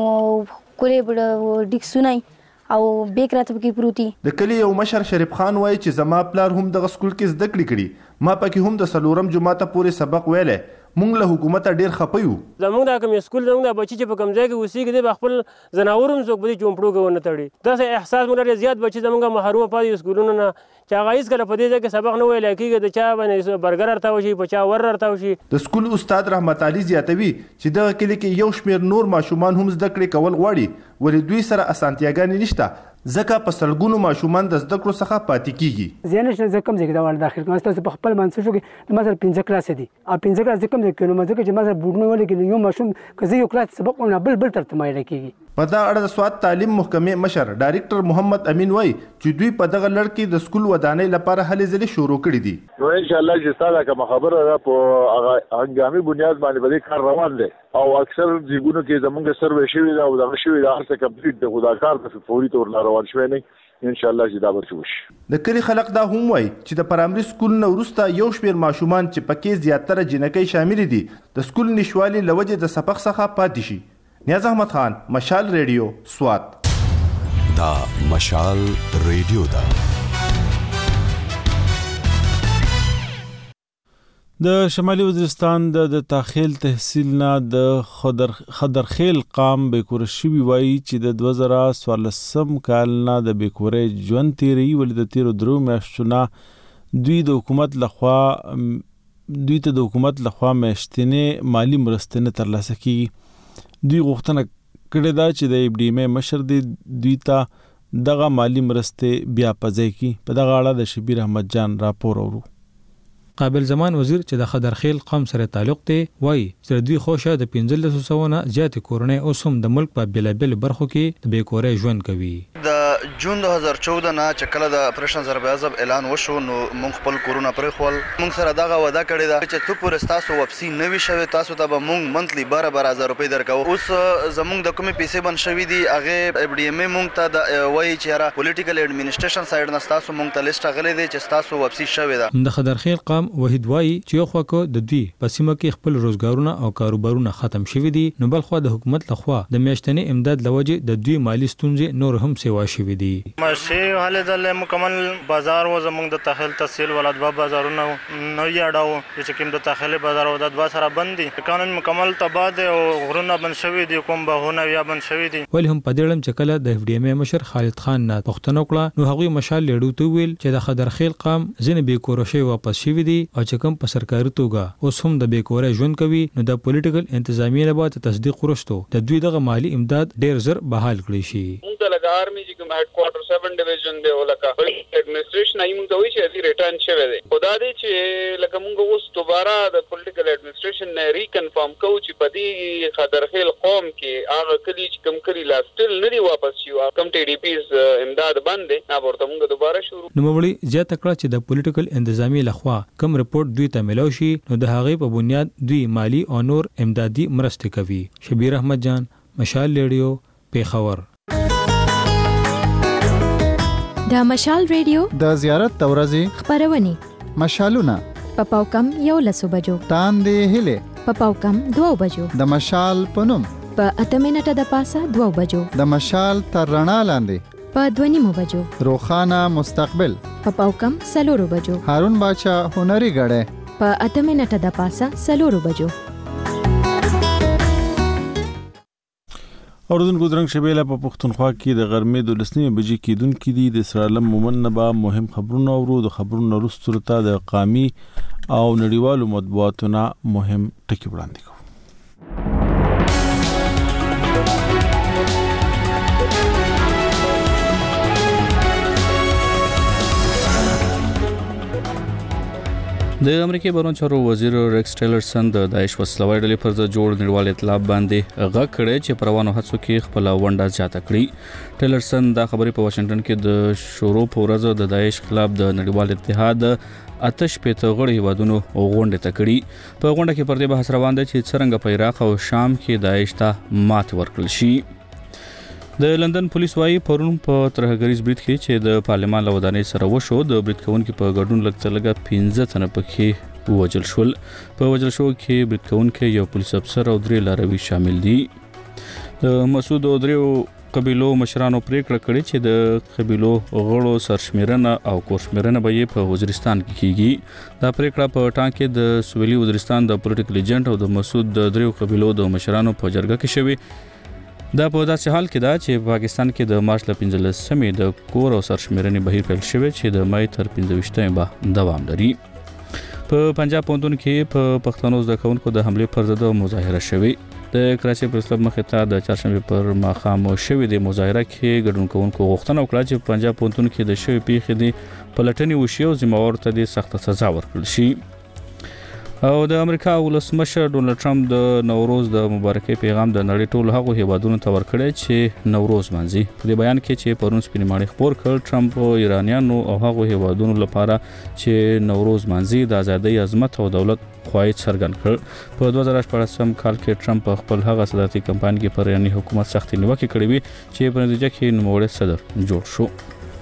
کولې بډ ډیکسونای او بیکرات پکې پروتي. د کلی یو مشر شریف خان وایي چې زما پلار هم د سکول کې زده کړې کړي ما پکې هم د سلورم جماعت پورې سبق ویلې. مونږ له حکومت ډیر خپه یو. زمونږ دا کوم سکول زمونږ د بچی چې په کوم ځای کې اوسېږي د خپل زناورم څوک به چومپړو کوونه تړي. دا څه احساس مونږ لري زیات بچی زمونږ محروم پاتې سکولونو نه چې هغه هیڅ کله په دې ځای کې سبق نه ویل کېږي د چا باندې برګر ارته وشي په چا ور ارته وشي. د سکول استاد رحمت علي زیاتوي چې دغه کلی کې یو شمېر نور ماشومان هم زده کړې کول غواړي ولې دوی سره اسانتیاګانې نشته ځکه په سلګونو ماشومان د زده کړو څخه پاتې کیږي. زه نه زه کوم ځای کې دا ول داخل کوم تاسو په خپل منځ شو کې د مثلا پنځه کلاس دي او پنځه کلاس کوم ځای کې نو مزه چې مثلا بوډنو ولې کې یو ماشوم کزه یو کلاس سبق نه بل بل ترته مایل کیږي. په دا اړه د سوات تعلیم محکمې مشر ډایریکټر محمد امین وای چې دوی په دغه لړ کې د سکول ودانۍ لپاره هلې ځلې شروع کړې دي. نو ان شاء الله چې تاسو کوم خبره ده په هنګامي بنیاد باندې به کار روان دي او اکثر ځګونو کې زمونږ سروې شوی دا او دغه شوی دا هر څه کمپلیټ دی خو دا کار په فوري تور روان شوی نه ان شاء الله چې دا به وشي. د کلی خلک دا هم وای چې د پرایمري سکول نه وروسته یو شمېر ماشومان چې پکې زیاتره جنکۍ شامل دي د سکول نشوالي لوجه د سبق څخه پاتې شي. نیاز احمد خان مشال ریډیو سوات. دا مشال ریډیو دا د شمالي وزیرستان د تاخیل تحصیل نه د خضر خضرخیل قام بیکور شوی وایي چې د دوه زره څوارلسم کال نه د بیکورې ژوند تیری ول د تیرو درو میاشتو نه دوی د حکومت لخوا دوی ته د حکومت لخوا میاشتنې مالی مرستې نه ترلاسه کیږي. دوی غوښتنه کړې ده چې د ایف ډي ایم مشر دی دوی ته دغه مالی مرستې بیا پځای کی. په دغه اړه د شبیر احمد جان راپور اورو. قابل زمان وزیر چې د خضرخیل قوم سره تعلق دی وایي چې دوی خوښه د پنځلس سوه نه زیات کورنۍ اوس هم د ملک په بیلابل برخو کې د بیکورۍ ژوند کوي. د جون دوه هزار چودہ نه چې کله د اپریشن ضرب عذاب اعلان وشو نو موږ خپل کورونه پرې خول موږ سره دغه وعده کړې ده چې څو پورې تاسو واپسی نوي شوي تاسو ته به موږ منتلی بارہ بارہ هزار روپۍ درکو. اوس زموږ د کومې پیسې بند شوي دي هغه اف ډي ایم موږ ته د وایي چې را پولیټیکل ایڈمنسټریشن سایډ نه تاسو موږ ته لیست غلې دي چې تاسو واپسی شوي ده. د خضرخیل قوم وحید وایي چې یو خوا کو د دوی په سیمه کې خپل روزګارونه او کاروبارونه ختم شوي دي نو بل خوا د حکومت لخوا د میاشتنې امداد لوجه د دوی مالی ستونزې نور هم سیوا شوي دي. ماشي حاله د مکمل بازار و زموږ د تحصیل تحصیل ولادت با بازارونه نو یاډاو چې کوم د تحصیل بازار ولادت با سره بند دي قانون مکمل تباد او غرونه بند شوي دي کوم بهونه یا بند شوي دي. ول هم په دړم چې کله د اف ډي ایم مشر خالد خان نه پښتنه کړه نو هغه مشال لیډو ته ویل چې د خضرخیل قوم ځنه به کورشي واپس شوي دي او چې کوم په سرکاري توګه اوس هم د بیکورۍ ژوند کوي نو د پولیټیکل انتظامیه نه بعد تصدیق ورشتو د دوی دغه مالی امداد ډیر زر بحال کړی شي. موږ د لګ آرمي چې کوم هډ کوارټر سیون ډیویژن دی ولکه ایڈمنسټریشن ایمون ته وی چې ریټرن شوی دی خدا دې چې لکه موږ اوس دوباره د پولیټیکل ایڈمنسټریشن نه ریکنفرم کوو چې په دې خضرخیل قوم کې هغه کلی چې کوم کلی لا سټل نه دی واپس شي کوم ټي ډي پیز امداد باندې نه ورته موږ دوباره شروع نو مړی زیاته کړه چې د پولیټیکل انتظامیه لخوا کوم رپورت دوی ته ملو شي نو د هغې په بنیاد دوی مالی او نور امدادي مرستې کوي. شبیر احمد جان مشال ریډیو پیښور. د مشال ریډیو د زیارت د ورځې خبرونه مشالونه په پاوکم یو لسو بجو تاندې هله په پاوکم دوه بجو د مشال پنوم په اته منټه د پاسه دوه بجو د مشال تر رڼا لاندې په دوه نیمو بجو روخانه مستقبل په پاوکم سلورو بجو هارون باچا هنري غړې په اته منټه د پاسه سلورو بجو. اوردونکو درنګ شبيله په پښتونخوا کې د غرمې د لسنیمې بجې کېدونکې دي د اسرائیل مومن نه به مهم خبرونه اورو د خبرونو وروسته ته د قامي او نړیوالو مطبوعاتونو مهم ټکي وړاندې کوو. د امریکای بهرنیو چارو وزیر ریکس ټیلرسن د داعش وسلوال ډلې پر ضد جوړ نړیوال ائتلاف باندې غږ کړی چې پر روانو هڅو کې خپل ونډه زیاته کړي. ټیلرسن دا خبرې په واشنگټن کې د شروع په ورځ د داعش خلاف د نړیوال اتحاد آتش پېته غړي هیوادونو غونډه ته کړي. په غونډه کې پر دې بحث روان دی چې څنګه په عراق او شام کې داعش ته مات ورکړل شي. د لندن پولیس وايي پرون په ترهګریز برید کې چې د پارلمان له ودانۍ سره وشو د برید کوونکو په ګډون لږ لږه پنځه تنه پکې وژل شول. په وژل شو کې برید کوونکو یو پولیس افسر او درې لاروي شامل دي. د مسعود او درې قبيلو مشرانو پریکړه کړې چې د قبيلو غړو سرشمیرنه او کورشمیرنه به په وزیرستان کې کیږي. دا پریکړه په ټاکه کې د سویلي وزیرستان د پولیټیکل ایجنټ او د مسعود د درې قبيلو د مشرانو په جرګه کې شوی. دا په داسې حال کې دا چې پاکستان کې د مارچ ل پنځلسمې د کور او سرشمیرنې بهیر پیل شوی چې د مای تر پنځه ویشتمې به دوام لري. په پنجاب پوهنتون کې په پښتنو زده کوونکو د حمله پر ضد مظاهره شوې. د کراچۍ پریس کلب مخې ته د چهارشنبه پر ماښام شوې د مظاهره کې ګډون کوونکو غوښتنه وکړه چې پنجاب پوهنتون کې د شوې پیښې د پلټنې وشي او ذمہوار ته د سخت سزا ورکړل شي. او د امریکا ولسمشر ډونالد ټرمپ د نوروز د مبارکۍ پیغام د نړۍ ټول هغو هیوادونو ته ورکړی چې نوروز مانځي. په دې بیان کې چې پرون سپینې ماڼۍ خپور کړ، ټرمپ ایرانیانو او هغو هیوادونو لپاره چې نوروز مانځي د ازادۍ، عظمت او دولت خواهی څرګند کړ. په دوه زره شپاړسم کال کې ټرمپ خپل هغه صدارتي کمپاین کې پر ایراني حکومت سختې نیوکې کړې وې چې په نتیجه کې نوموړی صدر جوړ شو.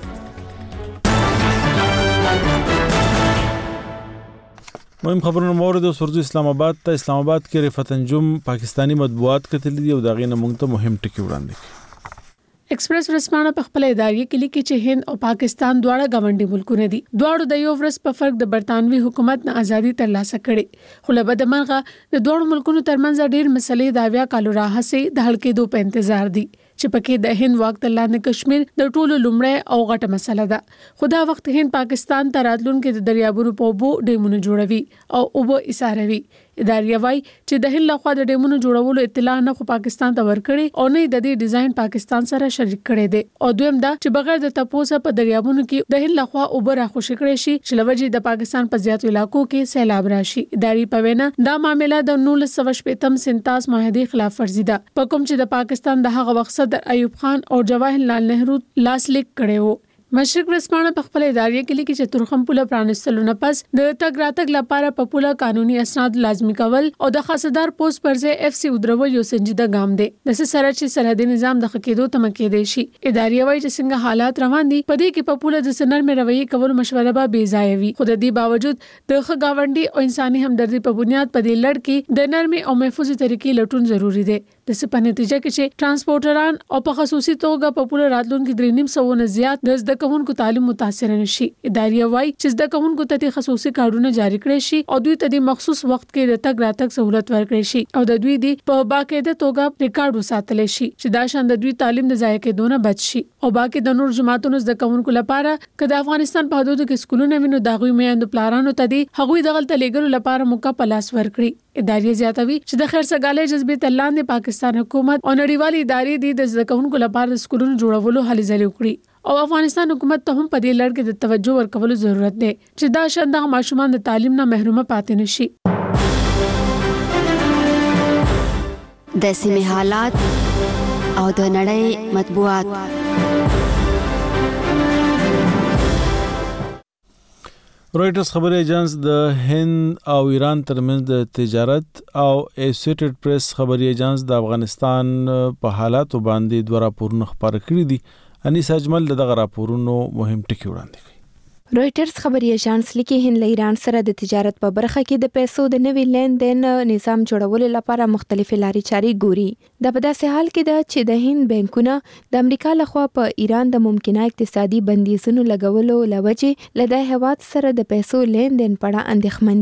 مهم خبرونه مورد او سرزو اسلام آباد ته اسلام آباد کې رفعت انجم پاکستانی مطبوعات کتلې دي او دا غینه موږ ته مهم ټکی وړاندې کړي. ایکسپریس ورسپانه په خپل ادارې کې لیکي چې هند او پاکستان دواړه غونډي ملکونه دي. دواړو د یو ورس په فرق د برتانوي حکومت نه ازادي ترلاسه کړي. خو له بده مرغه د دواړو ملکونو ترمنځ ډېر مسلې د اویا کالو راهسې د حل کېدو په انتظار دي چې پکې د هند واک تر لاندې کشمیر د ټولو لومړی او غټه مسله ده. خو دا وخت هند پاکستان ته راتلونکي د دریابونو په اوبو ډیمونه جوړوي او اوبه ایساروي. ادارې وايي چې د هند لخوا د ډیمونو جوړولو اطلاع نه خو پاکستان ته ورکړي او نه د دې ډیزاین پاکستان سره شریک کړي دي. او دویم دا چې بغیر د تپوسه په دریابونو کې د هند لخوا اوبه راخوشي کړي شي چې لوجې د پاکستان په زیاتو علاقو کې سیلاب راشي. ادارې په وینا دا معاملې د نولس سوه شپږم سنتاس معاهدې خلاف ورزي ده، په کوم چې د پاکستان د هغه وخت صدر ایوب خان او جواهر لال نهرو لاس لیک کړي وو. مشرق ورسپانه په خپل ادارې کې لیکي چې ترخم پوله پرانستلو نه پس د تګ راتګ لپاره په پوله قانوني اسناد لازمي کول او د خاصدار پوسټ پر ځای اف سی ودرول یو سنجیده ګام دی. د سره چې سرحدي نظام د خکېدو تمکې دی شي. ادارې وايي چې څنګه حالات روان دي په دې کې په پوله د سنر مې روي کول مشوره به بې ځای وي. خو د دې باوجود د خګاونډي او انساني همدردي په بنیاد په دې لړ کې د نرمي او محفوظ طریقې لټون ضروری دی. د سپه نتیجه کې چې ترانسپورټران او په خصوصي توګه په پوله راتلونکو درې نیم سوه نه زیات د زده کوونکو تعلیم متاثر نشي. ادارې وايي چې زده کوونکو ته خصوصي کارونه جاری کړي شي او دوی ته د مخصوص وخت کې د تګ راتګ سہولت ورکړي شي او د دوی د په باقاعده توګه ریکارډ وساتل شي چې دا شان د دوی تعلیم د ضایع کېدو نه بچ شي. او باقي د نور جماعتونو زده کوونکو لپاره که د افغانستان په حدودو کې سکولونه وینو د غوي میاند پلانونو ته دي هغوی دغلت لګلو لپاره موقع پلاس ورکړي. ادارې زیاتوي چې د خیر سګالې جذبې تلاندې پاکستان حکومت او نړیوالې ادارې دي د زده کوونکو لپاره د سکولونو جوړولو هلې ځلې وکړي او افغانستان حکومت ته هم په دې لړ کې د توجه ورکولو ضرورت دی چې دا شاندغه ماشومان د تعلیم نه محروم پاتې نشي. د سیمې حالات او د نړۍ مطبوعات. رويټرز خبري ایجنس د هند او ایران ترمنځ د تجارت او اسوسییټډ پریس خبري ایجنس د افغانستان په حالاتو باندې دوه راپورونه خبر کړي دي. انیس اجمل دغه راپورونو مهم ټکي وړاندې کړي. رويټرز خبري ایجنس لیکي هند له ایران سره د تجارت په برخه کې د پیسو د نوي لین دین نظام جوړولو لپاره مختلفې لارې چارې ګوري. دا په داسې حال کې ده چې د هند بانکونه د امریکا لخوا په ایران د ممکنه اقتصادي بندیزونو لګولو لوجې له د هیواد سره د پیسو لین دین په اړه اندېښمن دي.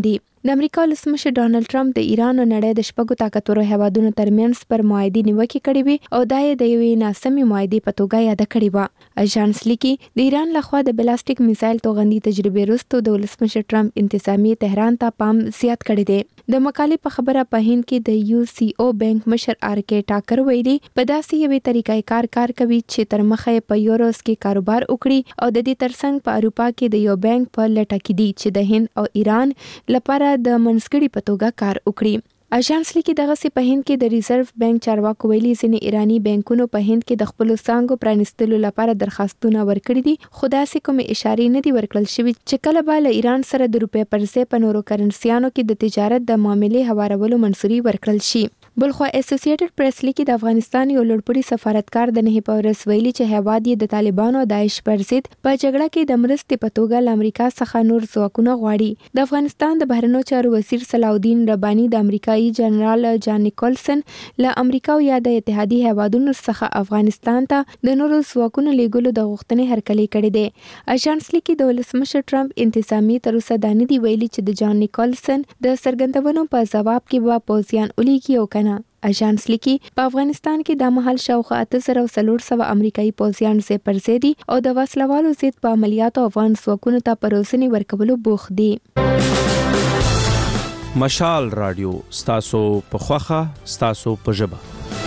د امریکا ولسمشر ډانلډ ټرمپ د ایران او نړۍ د شپږو طاقتورو هیوادونو ترمنځ پر معاهدې نیوکې کړې وې او دا یې د یوې ناسمې معاهدې په توګه یاد کړې وه. اژانس لیکي د ایران لخوا د بلاستیک میزایل توغندي تجربې وروسته د ولسمشر ټرمپ انتظامی تهران ته پام زیات کړی دی. د مقالې په خبره په هند کې د یو سی او بانک مشر آر کې ټاکر ویلي په داسې یوې طریقې کار کار کوي چې تر مخه په یوروس کې کاروبار وکړي او د دې ترڅنګ په اروپا کې د یو بانک په لټه کې دي چې د هند او ایران لپاره د منځګړي په توګه کار وکړي. اژانس لیکي دغه سي په هند کې د ریزرو بانک چارواکو ویلي ځینې ایرانی بانکونو په هند کې د خپل څنګه پرانستلو لپاره درخواستونه ورکړي دي خو داسې کومې اشارې نه دي ورکړل شوې چې کله به له ایران سره د روپې پر ځای په نورو کرنسیانو کې د تجارت د معاملې هوارولو منصوري ورکړل شي. بلخو اسوسییټډ پریس لیکي د افغانستان یو لوړپوړي سفارتکار د نه په ورځ ویلي چې هیواد یې د طالبانو او داعش پر ضد په جګړه کې د مرستې په توګه له امریکا څخه نور ځواکونه غواړي. د افغانستان د بهرنیو چارو وزیر صلاح الدین رباني د امریکایي جنرال جان نیکولسن له امریکا او یا د اتحادیې هیوادونو څخه افغانستان ته د نورو ځواکونو لیږلو د غوښتنې هرکلی کړی دی. اژانس لیکي د ولسمشر ټرمپ انتظامی تر اوسه دا نه دی ویلي چې د جان نیکولسن د څرګندونو په ځواب کې به پوځیان ولیږي او کنه. اژانس لیکي په افغانستان کې د مهال شاوخوا اته زره څلور سوه امریکایي پوځیان ځای پر ځای دي او د وسلوالو ضد په عملیاتو افغان ځواکونو ته په روزنې ورکولو بوخت دي. مشال رادیو ستاسو په خوخه ستاسو په ژبه.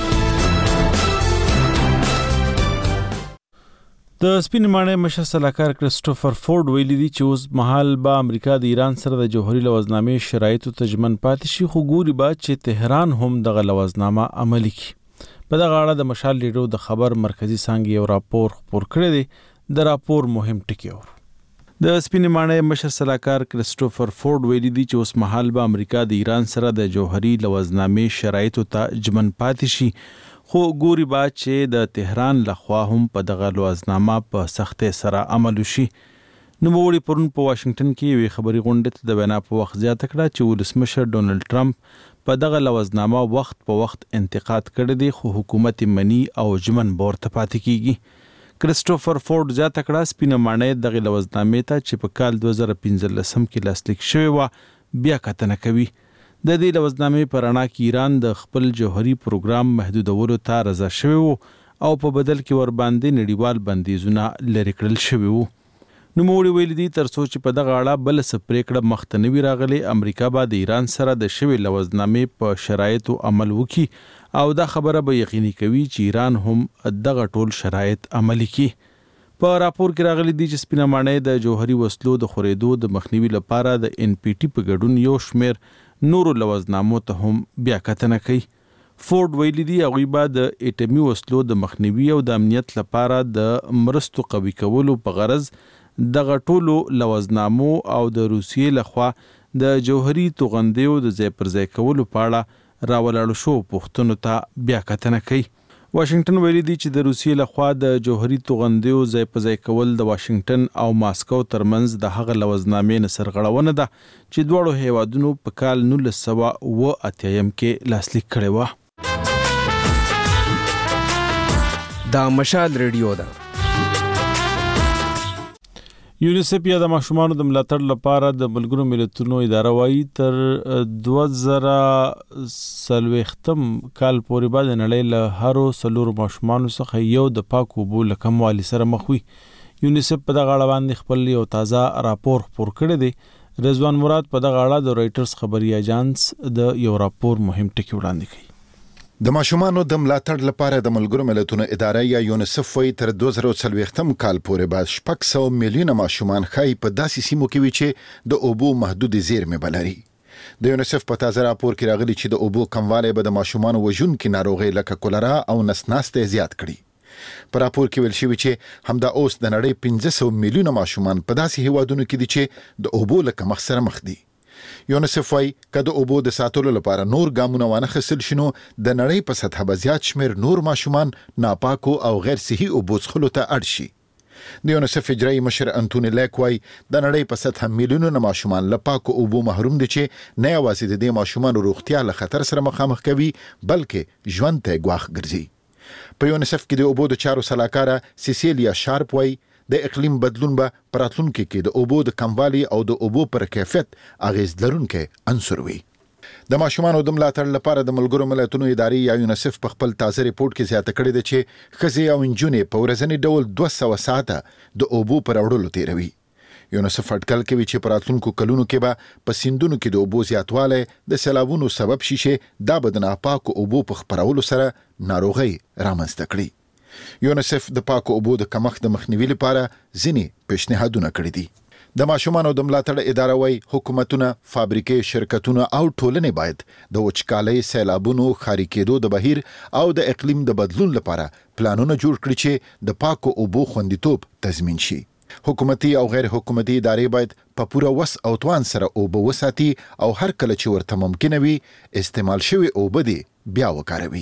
د سپینې ماڼۍ مشر سلاکار کرسټوفر فورډ ویلي دي چې اوس مهال به امریکا د ایران سره د جوهري لوزنامې شرایطو ته ژمن پاتې شي خو ګوري به چې تهران هم دغه لوزنامه عملي کړي. په دغه اړه د مشال ریډیو د خبر مرکزی څانګې یو راپور خپور کړی دی. د راپور مهم ټکي اورو. د سپینې ماڼۍ مشر سلاکار کرسټوفر فورډ ویلي دي چې اوس مهال به امریکا د ایران سره د جوهري لوزنامې شرایطو ته ژمن پاتې شي خو ګوري با چې د تهران لخوا هم په دغه لوزنامه په سختۍ سره عمل وشي. نوموړي پرون په واشنگټن کې یوې خبري غونډې ته د وینا په وخت زیاته کړه چې ولسمشر ډونلډ ټرمپ په دغه لوزنامه وخت په وخت انتقاد کړی دی خو حکومت منی او ژمن به ورته پاتې کیږي. کرسټوفر فورډ زیاته کړه سپینه ماڼۍ دغه لوزنامې ته چې په کال دوه زره پنځلسم کې لاسلیک شوې وه بیا کتنه کوي. د دې لوزنامې په رڼا کې ایران د خپل جوهري پروګرام محدودولو ته رضا شوی وو او په بدل کې ورباندې نړیوال بندیزونه لرې کړل شوي وو. نوموړي ویلي دي تر څو چې په دغه اړه بل څه پرېکړه مخته نه وي راغلې امریکا به د ایران سره د شوې لوزنامې په شرایطو عمل وکړي او دا خبره به یقیني کوي چې ایران هم دغه ټول شرایط عملي کړي. په راپور کې راغلي دي چې سپینه ماڼۍ د جوهري وسلو د خورېدو د مخنیوي لپاره د ان پی ټي په ګډون یو شمېر نورو لوزنامو ته هم بیا کتنه کوي. فورډ ویلي دي هغوی به د اټمي وسلو د مخنیوي او د امنیت لپاره د مرستو قوي کولو په غرض دغه ټولو لوزنامو او د روسیې لخوا د جوهري توغندیو د ځای پر ځای کولو په اړه راولاړو شو پوښتنو ته بیا کتنه کوي. واشنگټن ویلي دي چې د روسیې لخوا د جوهري توغندیو ځای په ځای کول د واشنگټن او ماسکو ترمنځ د هغه لوزنامې نه سرغړونه ده چې دواړو هیوادونو په کال نولس سوه اوه اتیایم کې لاسلیک کړې وه. دا مشال ریډیو ده. یونیسف یا د ماشومانو د ملاتړ لپاره د ملګرو ملتونو اداره وايي تر دوه زره څلوېښتم کال پورې به د نړۍ له هرو څلورو ماشومانو څخه یو د پاکو اوبو له کموالي سره مخ وي. یونیسف په دغه اړه باندې خپل یو تازه راپور خپور کړی دی. رضوان مراد په دغه اړه د رويټرز خبري اژانس د یو راپور مهم ټکي وړاندې کوي. د ماشومانو د ملاتړ لپاره د ملګرو ملتونو اداره یا یونیسف وايي تر دوه زره څلوېښتم کال پورې به شپږ سوه میلیونه ماشومان ښایي په داسې سیمو کې وي چې د اوبو محدودې زیرمې به لري. د یونیسف په تازه راپور کې راغلي چې د اوبو کموالی به د ماشومانو وژونکې ناروغۍ لکه کولرا او نسناستي زیات کړي. په راپور کې ویل شوی چې همدا اوس د نړۍ پنځه سوه میلیونه ماشومان په داسې هیوادونو کې دي چې د اوبو له کمښت سره مخ دي. یونیسف وايي که د اوبو د ساتلو لپاره نور ګامونه وانخیستل شي نو د نړۍ په سطحه به زیات شمېر نور ماشومان ناپاکو او غیر صحي اوبو څښلو ته اړ شي. د یونیسف اجرایي مشر انټوني لیک وايي د نړۍ په سطحه میلیونونه ماشومان له پاکو اوبو محروم دي چې نه یوازې د دې ماشومانو روغتیا له خطر سره مخامخ کوي بلکې ژوند ته ګواښ ګرځي. په یونیسف کې د اوبو د چارو سلاکاره سیسیلیا شارپ وايي د اقلیم بدلون به پراتلونکو کې د اوبو د کموالي او د اوبو پر کیفیت اغیز لرونکي عنصر وي. د ماشومانو د ملاتړ لپاره د ملګرو ملتونو ادارې یا یونیسف په خپل تازه ریپورت کې زیاته کړې ده چې ښځې او نجونې په ورځني ډول دوه سوه ساعته د اوبو پر وړلو تیروي. یونیسف اټکل کوي چې په راتلونکو کلونو کې به په سیندونو کې د اوبو زیاتوالی د سیلابونو سبب شي چې دا به د ناپاکو اوبو په خپرولو سره ناروغۍ رامنځته کړي. یونیسف د پاکو اوبو د کمښت د مخنیوي لپاره ځینې پیشنهادونه کړي دي. د ماشومانو د ملاتړ اداره وايي حکومتونه، فابریکې، شرکتونه او ټولنې باید د وچکالۍ، سیلابونو، ښاري کېدو د بهیر او د اقلیم د بدلون لپاره پلانونه جوړ کړي چې د پاکو اوبو خوندیتوب تضمین شي. حکومتي او غیر حکومتي ادارې باید په پوره وس او توان سره اوبه وساتي او هر کله چې ورته ممکنه وي استعمال شوي اوبه دې بیا وکاروي.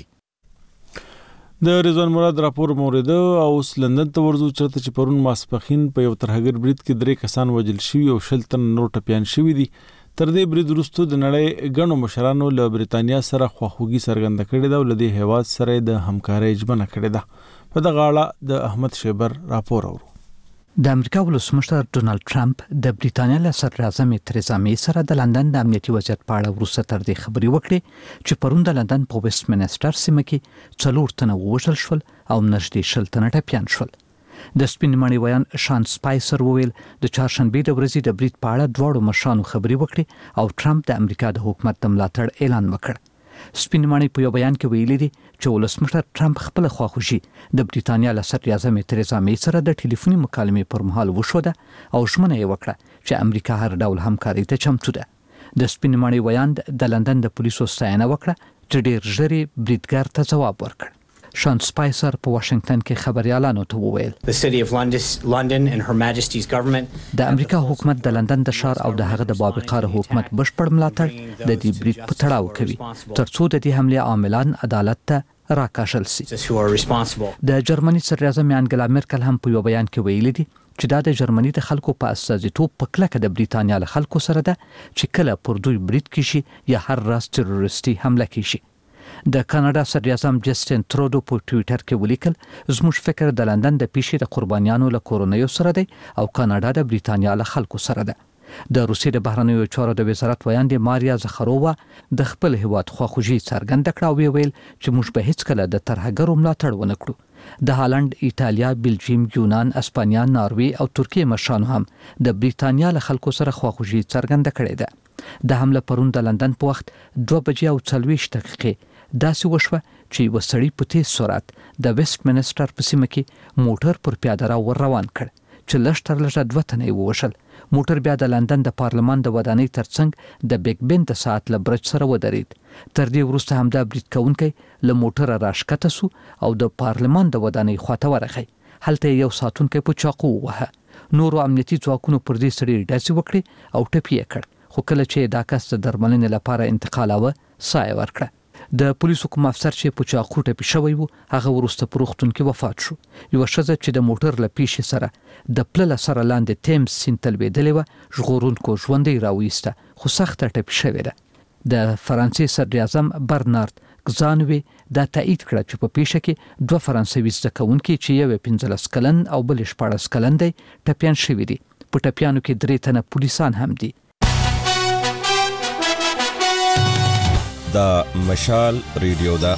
د رضوان مراد راپور مورده او اوس لندن ته ورځو چرته چې پرون ماسپخین په یو ترهګر برید کې درې کسان وژل شوي او شل تن نور ټپیان شوي دي. تر دې برید وروسته د نړۍ ګڼو مشرانو له بریتانیا سره خواخوږي څرګنده کړې ده او له دې هیواد سره د همکارۍ ژمنه کړې ده. په دغه اړه د احمد شیبر راپور اورو. د امریکا ولسمشر ډونالد ټرمپ د بریټانیا له صدراعظم تریزا می سره د لندن د امنیتي وضعیت په اړه وروسته تر دې خبرې وکړې چې پرون د لندن په ویسټ منسټر سیمه کې څلور تنه ووژل شول او نږدې شل تنه ټپیان شول. د سپین ماڼۍ ویان شان سپایسر وویل د چهارشنبې د ورځې د برید په اړه دواړو مشرانو خبرې وکړې او ټرمپ د امریکا د حکومت د ملاتړ اعلان وکړ. سپین ماڼۍ په یو بیان کې ویلي دي چې ولسمشر ټرمپ خپل خواخوږي د بریټانیا له صدراعظم تریزا می سره د ټلیفوني مکالمې پر مهال وشوده او ژمنه یې وکړه چې امریکا هر ډول همکاري ته چمتو ده. د سپین ماڼۍ ویان د لندن د پولیسو ستاینه وکړه چې ډېر ژر بریدګر ته ځواب ورکړ. شان سپایسر په واشنگټن کې خبريالانو ته وویل The city of London and Her Majesty's government د امریکا حکومت د لندن د ښار او د هغه د باوقار حکومت بشپړ ملاتړ د دې برید په تړاو کوي ترڅو د دې حمله عاملان عدالت ته راکاشل شي. د جرمني صدراعظم انګلا مرکل هم په یو بیان کې ویلي دي چې دا د جرمني د خلکو په استازیتوب په کلکه د بریټانیا له خلکو سره ده چې کله پر دوی برید کیږي یا هر راز تروریستي حمله کیږي. د کاناډا صدراعظم جسټین ترودو په ټوئیټر کې ولیکل زموږ فکر د لندن د پیښې د قربانیانو له کورنیو سره دی او کاناډا د بریټانیا له خلکو سره ده. د روسیې د بهرنیو چارو د وزارت ویاندې ماریا زخرووا د خپل هیواد خواخوږي څرګنده کړه او ویل چې موږ به هیڅ کله د ترهګرو ملاتړ ونه کړو. د هالند، ایټالیا، بلجیم، یونان، اسپانیا، ناروې او ترکیې مشرانو هم د بریټانیا له خلکو سره خواخوږي څرګنده کړې ده. د حمله پرون د لندن په وخت دوه بجې او څلوېښت دقیقې داسې وشوه چې یو سړی په تیز سرعت د ویسټ منسټر په سیمه کې موټر پر پیاده را ور روان کړ چې لږ تر لږه دوه تنه یې ووژل. موټر بیا د لندن د پارلمان د ودانۍ ترڅنګ د بیگ بن د ساعت له برج سره ودرید. تر دې وروسته همدا برید کوونکی له موټره راښکته سو او د پارلمان د ودانۍ خواته ورغی. هلته یو ساتونکی په چاقو ووهه. نورو امنیتي ځواکونو پر دې سړي ډزې وکړې او ټپي یې کړ، خو کله چې دا کس د درملنې لپاره انتقالاوه ساه یې ورکړه. د پولیسو کوم افسر چې په چاقو ټپي شوی و هغه وروسته په روغتون کې وفات شو. یو ښځه چې د موټر له پیښې سره د پله سره لاندې تیمز سیند ته لوېدلې وه ژغورونکو ژوندۍ راویسته خو سخته ټپي شوې ده. د فرانسې صدراعظم برنارد ګزانوي دا تایید کړه چې په پیښه کې دوه فرانسوي زده کوونکي چې یو پنځلس کلن او بل شپاړس کلن دی ټپیان شوي دي. په ټپیانو کې درې تنه پولیسان هم دي. دا مشال ریډیو دا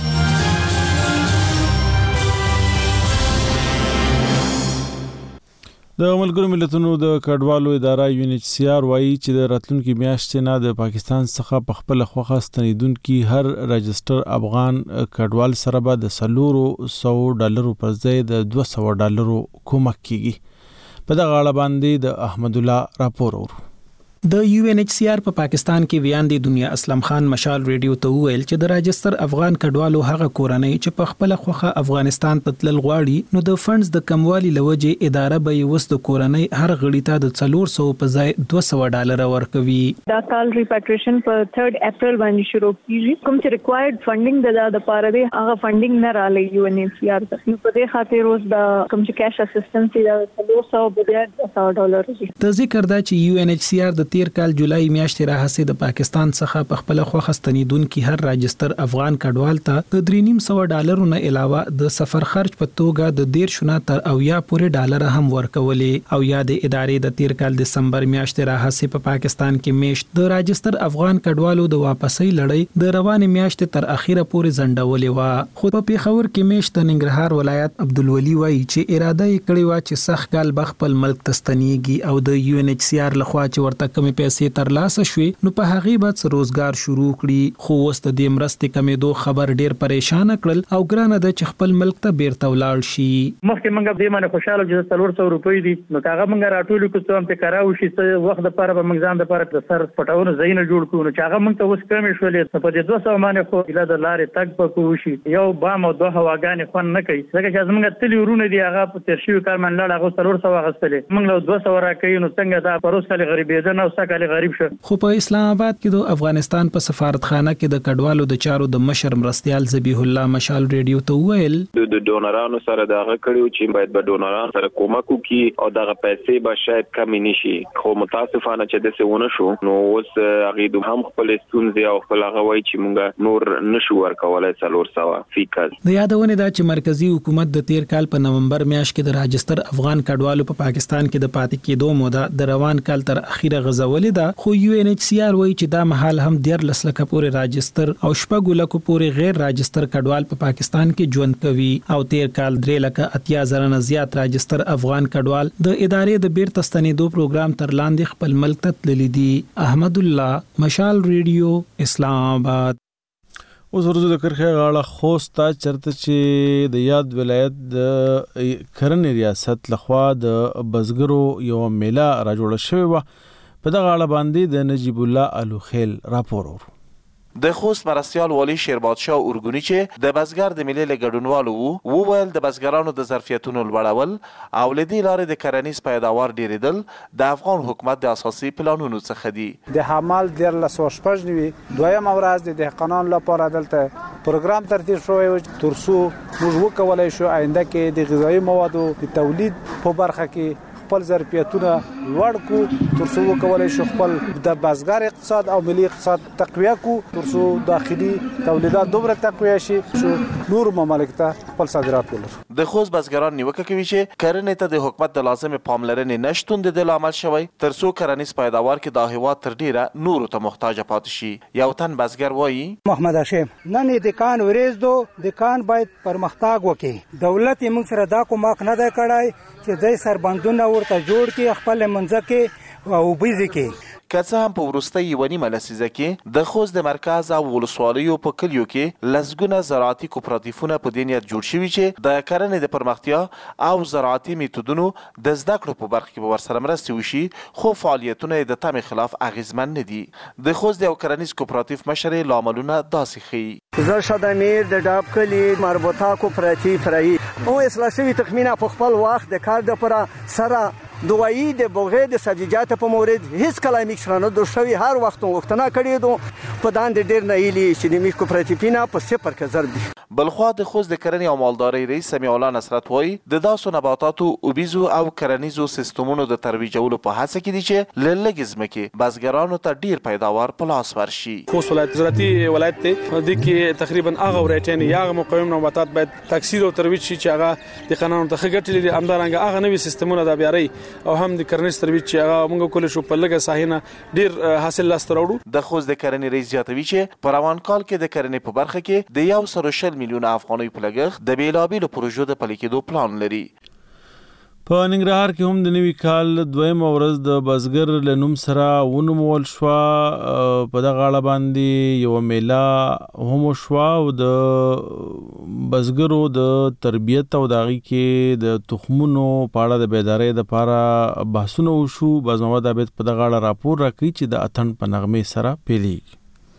د ملګرو ملتونو د کډوالو اداره یو ان ایچ سی آر وايي چې د راتلونکي میاشتې نه د پاکستان څخه په خپل خوخه ستنیدونکو هر رجستر افغان کډوال سره به د سلورو سو ډالرو پر ځای د دوه سوه ډالرو کومک کیږي. په دغه اړه باندې د احمد الله راپور ورو. د یو ان ایچ سی آر په پاکستان کې ویاندې دنیا اسلم خان مشال ریډیو ته وویل چې د راجستر افغان کډوالو هغه کورنۍ چې په خپل خوخه افغانستان ته تلل غواړي نو د فندز د کموالي لوجه اداره به یې وس د کورنۍ هر غړي ته د څلور سوه په ځای دوه سوه ډالر ورکوي. دا کال ریپاټریشن په تھرد اپریل باندې شروع کیږي. کوم چې ریکوایرډ فندینګ د د پاره دی هغه فندینګ نه رالي یو ان ایچ سی آر ته. نو په دې خاطر اوس د کوم چې کیش اسسټنس دی د څلور سوه بیا دوه سوه ډالر دی. د ذکر دا چې یو ان ایچ سی آر د د تیر کال جولای میاشتې راهسې د پاکستان څخه په خپل خوښه ستنیدونکو هر راجستر افغان کډوال ته د درې نیم سوه ډالرو نه علاوه د سفر خرج په توګه د دیرش نه تر اویا پورې ډالر هم ورکولې. او یا د ادارې د تیر کال دسمبر میاشتې راهسې په پاکستان کې میشت د راجستر افغان کډوالو د واپسۍ لړۍ د روانې میاشتې تر اخیره پورې ځنډولې و. خو په پیښور کې میشت د ننګرهار ولایت عبدالولي وایي چې اراده یې کړې و چې سخت کال به خپل ملک ته ستنیږي او د یو ان ایچ سی آر لخوا چې ورته کمې پیسې ترلاسه شوې نو په هغې به څه روزګار شروع کړي. خو اوس د دې مرستې کمېدو خبر ډېر پریشانه کړل او ګرانه ده چې خپل ملک ته بیرته ولاړ شي. مخکې موږ دې باندې خوشاله چې څلور سوه روپۍ دي نو هغه موږ راټولو کړو څه هم پې کراو شي څه وخت دپاره به موږ ځان دپاره د سر پټونو ځایونه جوړ کړو نو چې هغه موږ ته اوس کمې شولې نو په دې دوه سوه باندې خو ایله د لارې تګ پکې وشي یو بام او دوه هواګانې خوند نه کوي ځکه چې زموږ تلي ورونه دي هغه په تېر شوي کال باندې لاړ هغه څلور سوه اخیستلې موږ له دوه سوه راکوي نو څنګه دا په روز کالې غریبېده نه او سږ کالې غریب شه. خو په اسلام آباد کې د افغانستان په سفارتخانه کې د کډوالو د چارو د مشر مرستیال ذبیح الله مشال ریډیو ته وویل د ډونرانو سره دغه کړیو چې باید به ډونران سره کومک وکړي او دغه پیسې به شاید کمې نشي خو متاسفانه چې داسې ونه شو نو اوس هغې هم خپل ستونزې او خپل هغه وایي چې موږ نور نشو ورکولی څلور سوه فی کال. د یادونې ده چې مرکزی حکومت د تیر کال په نومبر میاشت کې د راجستر افغان کډوالو په پاکستان کې د پاتې کېدو موده د روان کال تر اخیره غځولې ده خو یو ان ایچ سی آر وایي چې دا مهال هم دیارلس لکه پورې راجستر او شپږو لکو پورې غیر راجستر کډوال په پاکستان کې ژوند کوي او تیر کال درې لکه اتیا زره نه زیات راجستر افغان کډوال د ادارې د بیرته ستنېدو پروګرام تر لاندې خپل ملک ته تللي دي. احمد الله مشال ریډیو اسلام آباد. اوس ورځو د کرخه غاړه خوستا چرته چې د یاد ولایت د کرنې ریاست لخوا د بزګرو یو میله را جوړه شوې وه په دغه اړه باندې د نجیب الله الوخیل راپور ورو. د خوست مرستیال والی شیربادشاه اورګونی چې د بزګر د ملي لګډونوالو وو وویل د بزګرانو د ظرفیتونو لوړول او لدی لارې د کرنیز پیداوار ډیریدل د افغان حکومت د اساسي پلانونو څخه دي. د حمل ډیر لسو شپږ نیوي دویم ورځ د دهقانانو لپاره دلته پروګرام ترتیب شوی و ترڅو موږ وکولای شو آینده کې د غذایی موادو د تولید په برخه کې خپل ظرفیتونه لوړ کو ترڅو وکولای شو خپل د بازار اقتصاد او ملي اقتصاد تقویه کو ترڅو داخلي تولیدات دومره تقویه شي شو نور ممالک ته خپل صادرات ولري. د خوست بزګران نیوکه کوي چې کرنې ته د حکومت د لازم پاملرنې نشتون د دې عمل شوی ترڅو کرنیز پیداوار کې د هیواد تر ډیره نور ته محتاج پاتې شي. یو تن بزګر وایي محمد هاشم نن د کان ورېز دو د کان باید پرمختګ وکړي دولت یې موږ سره دا کومک نه دی کړی چې دای سربندونه ورته جوړ کړي خپل منځکه او وبېږي کې که څه هم په وروستۍ یوه نیمه لسیزه کې د خوست د مرکز او ولسوالیو په کلیو کې لسګونه زراعتي کوپراتیفونه په دې نیت جوړ شوي چې د کرنې د پرمختیا او زراعتي میتودونو د زده کړو په برخه کې به ورسره مرستې وشي خو فعالیتونه یې د تمې خلاف اغیزمن نه دي. د خوست د یو کرنیز کوپراتیف مشر لاملونه داسې ښیي. زه شدامیر د ډاب کلي مربوطه کوپراتیف رئیس او اصلاح شوي تخمینه په خپل وخت د کار دپاره سره دوایی د بوغې د سبزیجاتو په مورد هیڅ کله میکس نه دو شوی هر وخت وختونه کړی دو په داندې ډیر نه ایلی چې د میک کوپراتیفینا په صفر کې ضرب دي. بلخوا د خوست د کرنې او مالدارۍ رئیس سمیع الله نصرت وایي د داسو نباتاتو اوبیزو او کرنیزو سیستمونو د ترویجولو په هڅه کې دي چې له لږې ځمکې بزګرانو ته ډیر پیداوار په لاس ورشي. خوست ولایت زراعتي ولایت دی د کې تقریبا هغه ورایټین یا هغه مقاوم نباتات باید تکثیر او ترویج شي چې هغه د قانون ته ګټلې دي همدارنګه هغه نوي سیستمونه د بیاري او هم د کرنیز ترویج چې هغه موږ کول شو په لږه ساحینه ډیر حاصل لاس ته راوړو. د خوست د کرنې رئیس زیاتوي چې په روان کال کې د کرنې په برخه کې د یو سل شل میلیونه افغانۍ په لګښت د بیلابیلو پروژو د پلي کېدو پلان لري. په ننګرهار کې هم د نوي کال دویمه ورځ د بزګر له نوم سره ونومول شوه. په دغه اړه باندې یوه میله هم وشوه او د بزګرو د تربیت او د هغې کې د تخمونو په اړه د بیدارۍ دپاره بحثونه وشو. باز محمد عابد په دغه اړه راپور راکوي چې د اتڼ په نغمې سره پیلېږي.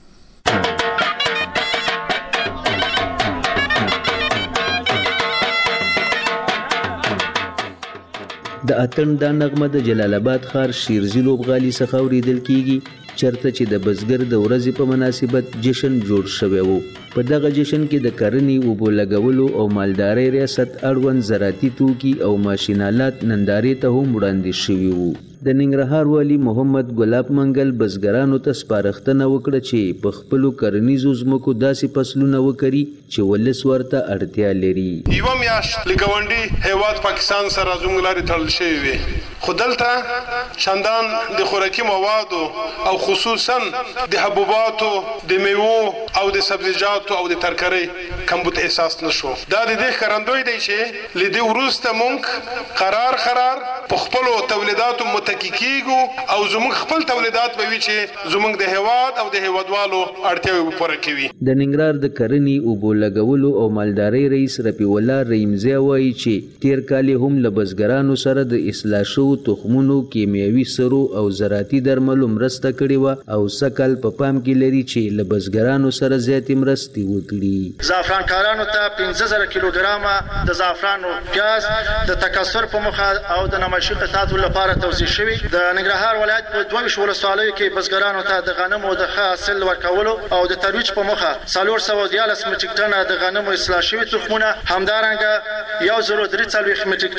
د اتڼ دا نغمه د جلال آباد ښار شیرزي لوبغالي څخه اورېدل کیږي چرته چې د بزګر د ورځې په مناسبت جشن جوړ شوی و. په دغه جشن کې د کرنې اوبو لګولو او مالدارۍ ریاست اړوند زراعتي توکي او ماشینالات نندارې ته هم وړاندې شوي وو. د ننګرهار والی محمد ګلاب منګل بزګرانو ته سپارښتنه وکړه چې په خپلو کرنیزو ځمکو داسې فصلونه وکري چې ولس ورته اړتیا لري. یوه میاشت له ګاونډي هیواد پاکستان سره زموږ لارې تړل شوې وې، خو دلته چندان د خوراکي موادو او خصوصا د حبوباتو د میوو او د سبزیجاتو او د ترکارۍ کمبود احساس نشو. دا د دې ښکارندوی دی چې له دې وروسته موږ قرار قرار په خپلو تولیداتو متکي کیږو او زموږ خپل تولیدات به وي چې زموږ د هیواد او د هیوادوالو اړتیاوې پوره کوي. د ننګرهار د کرنې اوبو لګولو او مالدارۍ رئیس رفیع الله رحیمزی وایي چې تیر کال هم له بزګرانو سره د اصلاح شوو تخمونو، کیمیاوي سرو او زراعتي درملو مرسته کړې وه او سږ په پام کې لري چې له بزګرانو سره زیاتې مرستې وکړي. زعفران کارانو ته پنځه زره کیلوګرامه د زعفرانو پیاز د تکثر په موخه او د نمایشي قطعاتو لپاره توزیع شوي. د ننګرهار ولایت په دوه ویشت ولسوالیو کې بزګرانو ته د غنمو د ښه حاصل ورکولو او د ترویج په موخه څلور سوه دیارلس میټریک ټنه د غنمو اصلاح شوي تخمونه، همدارنګه یو زر درې څلوېښت میټریک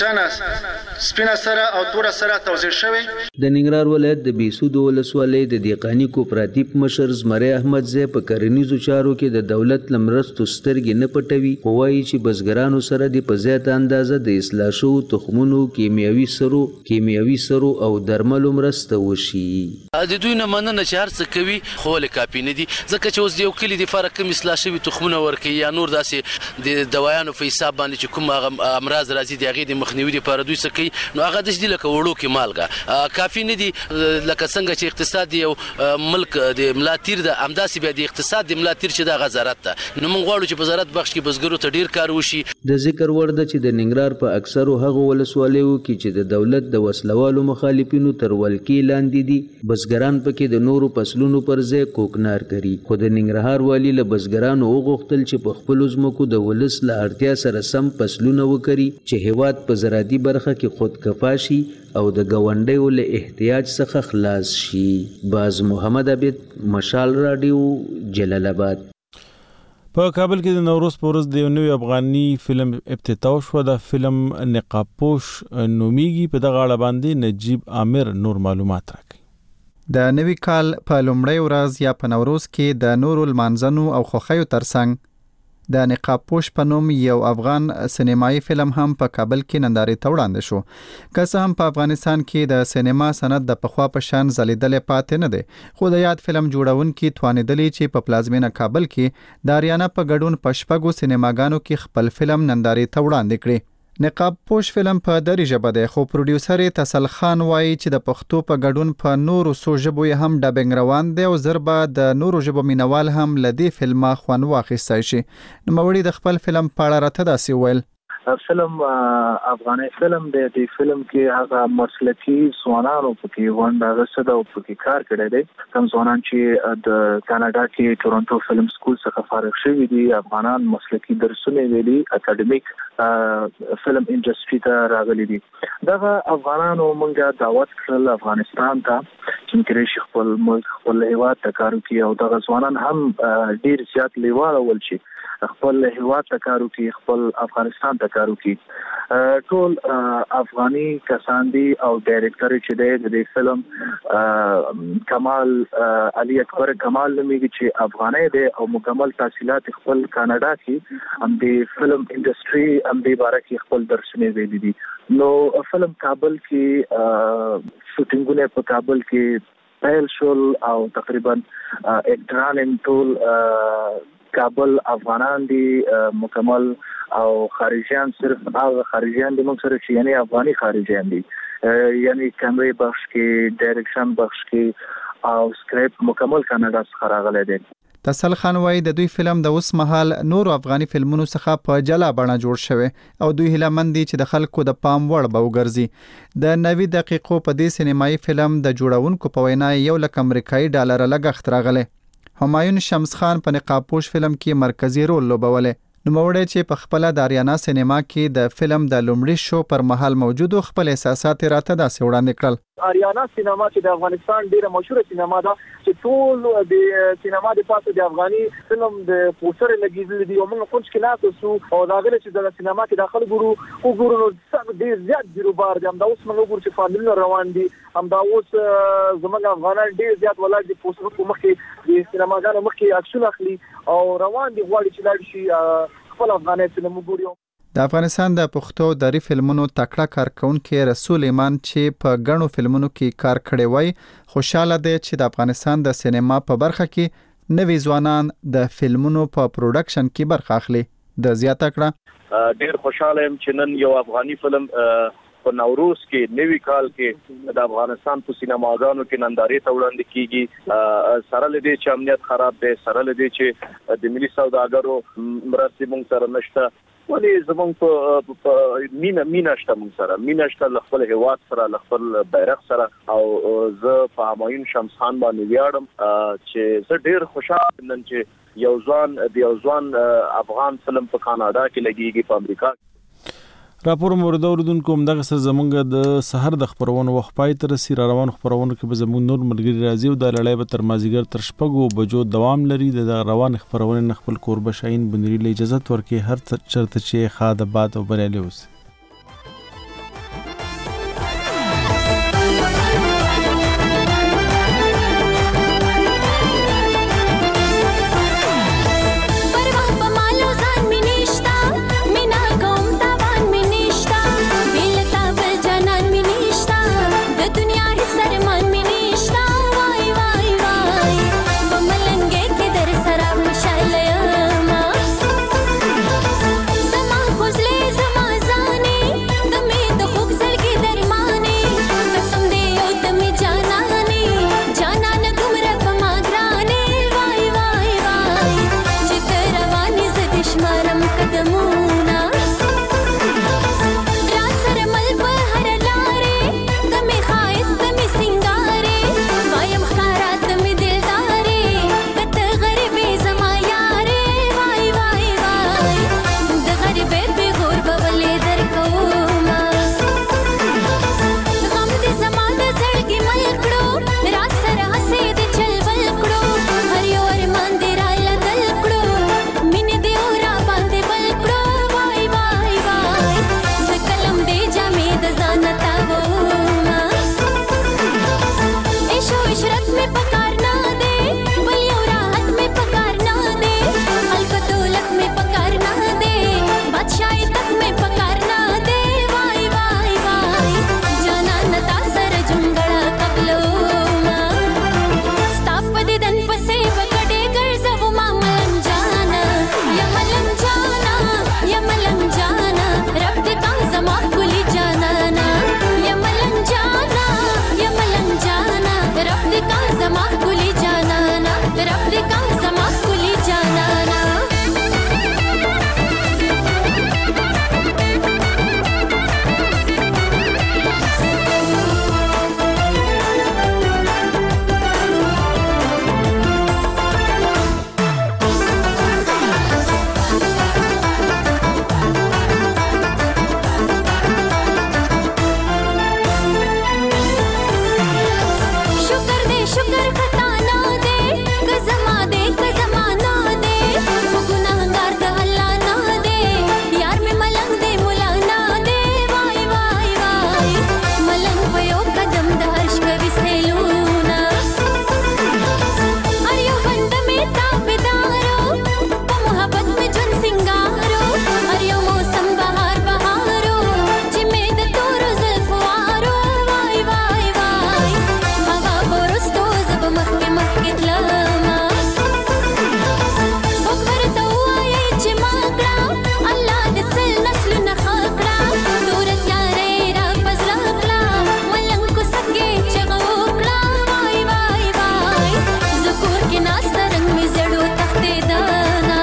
ټنه سپینه سره او توره سره توزیع شوي. د ننګرهار ولایت د بیسود ولسوالۍ د دیقانی کوپراتیف مشر زمری احمد زی په کرنیزو چارو کې د دولت لمرستو سترګې نه پټوي، خو وایي چې بزګرانو سره د په زیاته اندازه د اصلاح شوو تخمونو، کیمیاوي سرو کیمیاوي سرو او درملو مرسته وشي. د دوی نه مننه چې هر څه کوي خو له کافي نه دي، ځکه چې اوس د یو کلي دپاره کوم اصلاح شوي تخمونه ورکوي یا نور داسې د دوایانو په حساب باندې چې کوم هغه امراض راځي د هغې د مخنیوي دپاره دوی څه کوي، نو هغه داسې دي لکه وړو کې مالګه کافي نه دي. لکه څنګه چې اقتصاد یو ملک د ملا تیر ده، همداسې بیا د اقتصاد د ملا تیر چې د هغه زراعت ده، نو موږ غواړو چې په زراعت بخش کې بزګرو ته ډیر کار وشي. د ذکر وړ ده چې د ننګرهار په اکثرو هغو ولسوالیو کې چې د دولت د وسلوالو مخالفینو تر ولکې لاندې دي، بزګران پکې د نورو فصلونو پر ځای کوکنار کوي. خو د ننګرهار والي له بزګرانو وغوښتل چې په خپلو ځمکو د ولس له اړتیا سره سم فصلونه وکري چې هیواد په زراعتي برخه کې خودکفا شي او د ګاونډیو له احتیاج څخه خلاص شي. باز محمد عبید، مشال رادیو، جلال آباد. په کابل کې د نوروز په ورځ د یو نوي افغاني فلم افتتاح شوه. د فلم نقابپوش نومیږي. په دغه اړه باندې نجیب عامر نور معلومات راکړي. د نوي کال په لومړۍ ورځ یا په نوروز کې د نورو لمانځنو او خوښیو ترڅنګ د نقابپوش په نوم یو افغان سینمایي فلم هم په کابل کې نندارې ته وړاندې شو. که څه هم په افغانستان کې د سینما صنعت د پخوا په شان ځلېدلی پاتې نه دی، خو د یاد فلم جوړونکي توانېدلي چې په پلازمینه کابل کې د اریانا په ګډون په شپږو سینماګانو کې خپل فلم نندارې ته وړاندې کړي. نقابپوش فلم په دری ژبه دی، خو پروډیوسر تسل خان وایي چې د پښتو په ګډون په نورو څو ژبو یې هم ډبینګ روان دی او زر به د نورو ژبو مینوال هم له دې فلمه خوند واخیستی شي. نوموړي د خپل فلم په اړه راته داسې وویل: فلم افغاني فلم دی. د فلم کې هغه مسلکي ځوانانو پکې ونډه اخیستې او پکې کار کړی دی. کوم ځوانان چې د کاناډا کې ټورنټو فلم سکول څخه فارغ شوي دي، افغانان مسلکي درسونه ویلي، اکیډمیک فلم انډسټري ته راغلي دي. دغه افغانانو موږ دعوت کړل افغانستان ته چې موږ خپل ملک خپل هیواد ته کار وکړي او دغه ځوانان هم ډیر زیات لیواله ول شي خپل هیواد ته کار وکړي، خپل افغانستان ته کار وکړي. ټول افغاني کسان دي او ډایرکټر چې دی د دې فلم کمال علي اکبر کمال نومیږي چې افغاني دی او مکمل تحصیلات خپل کاناډا کې هم د فلم انډسټري هم د باره کې خپل درسونه ویلي دي. نو فلم کابل کې شوټینګونه په کابل کې پیل شول او تقریبا اکټران ټول کابل افغانان دي مکمل او خارجيان صرف هغه خارجيان دي موږ سره چې یعنی افغاني خارجيان دي، یعنی کیمرې بخش کې، ډایرکشن بخش کې او سکرپټ مکمل کاناډا څخه راغلی دی. تسل خان وایي د دوی فلم د اوس مهال نورو افغاني فلمونو څخه په جلا بڼه جوړ شوی او دوی هیله مند دي چې د خلکو د پام وړ به وګرځي. د نوي دقیقو په دې سینمایي فلم د جوړونکو په وینا یو لک امریکایي ډالر لګښت راغلی. همایون شمس خان په نقابپوش فلم کې مرکزی رول لوبولی. نوموړی چې په خپله د اریانا سینما کې د فلم د لومړي شو پر مهال موجودو خپل احساسات راته داسې وړاندې کړل. آریانا سینما چې د افغانستان ډیره مشهور سینما ده چې ټول د سینما د پاسه د افغاني فلم د پوسټر لګیدل دي او موږ کوم چې نه تاسو او دا غل چې د سینما کې داخل ګورو او ګورو نو ډیر زیات بیروبار دي هم دا اوس موږ ګورو چې فامیل روان دي هم دا اوس زموږ افغانان ډیر زیات ولر دي پوسټر په مخ کې د سینماګانو مخ کې اکشن اخلي او روان دي غواړي چې لاړ شي خپل افغاني فلم وګوري. د افغانستان د پښتو دری فلمونو تکړه کارکونکو رسول ایمان چې په غنو فلمونو کې کار کړی وای خوشاله دی چې د افغانستان د سینما په برخه کې نوي ځوانان د فلمونو په پروډکشن کې برخه اخلي. د زیاته کړه ډیر خوشاله يم چې نن یو افغاني فلم په نوروز کې نوي کال کې د افغانستان په سینماګانو کې نندارې ته وړاندې کیږي سره لدی چې امنیت خراب دی سره لدی چې د ملي سوداګرو مرستې مونږ سره نشته ولی زمونږ په مینا مینا شته مونږ سره مینا شته خپل هیواد سره خپل بیرغ سره او زه په همایون شمس خان باندې ویاړم چې زه ډیر خوشاله نن چې یو ځوان د یو ځوان افغان فلم په کاناډا کې لګیږي په امریکا. راپور مورد اوردونکو هم دغه سر زمونږ د سحر د خبرونو وخت پای تر سي روان خبرونو کې به زمونږ نور ملګری راځي او د لړۍ به تر مازیګر تر شپږو بجو دوام لري. د روان خبرونو خپل کوربه شاهین بنری له اجازه ورکړي هر چرته چې خاده باد او بریالي اوس.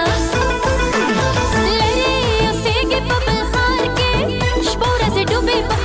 Be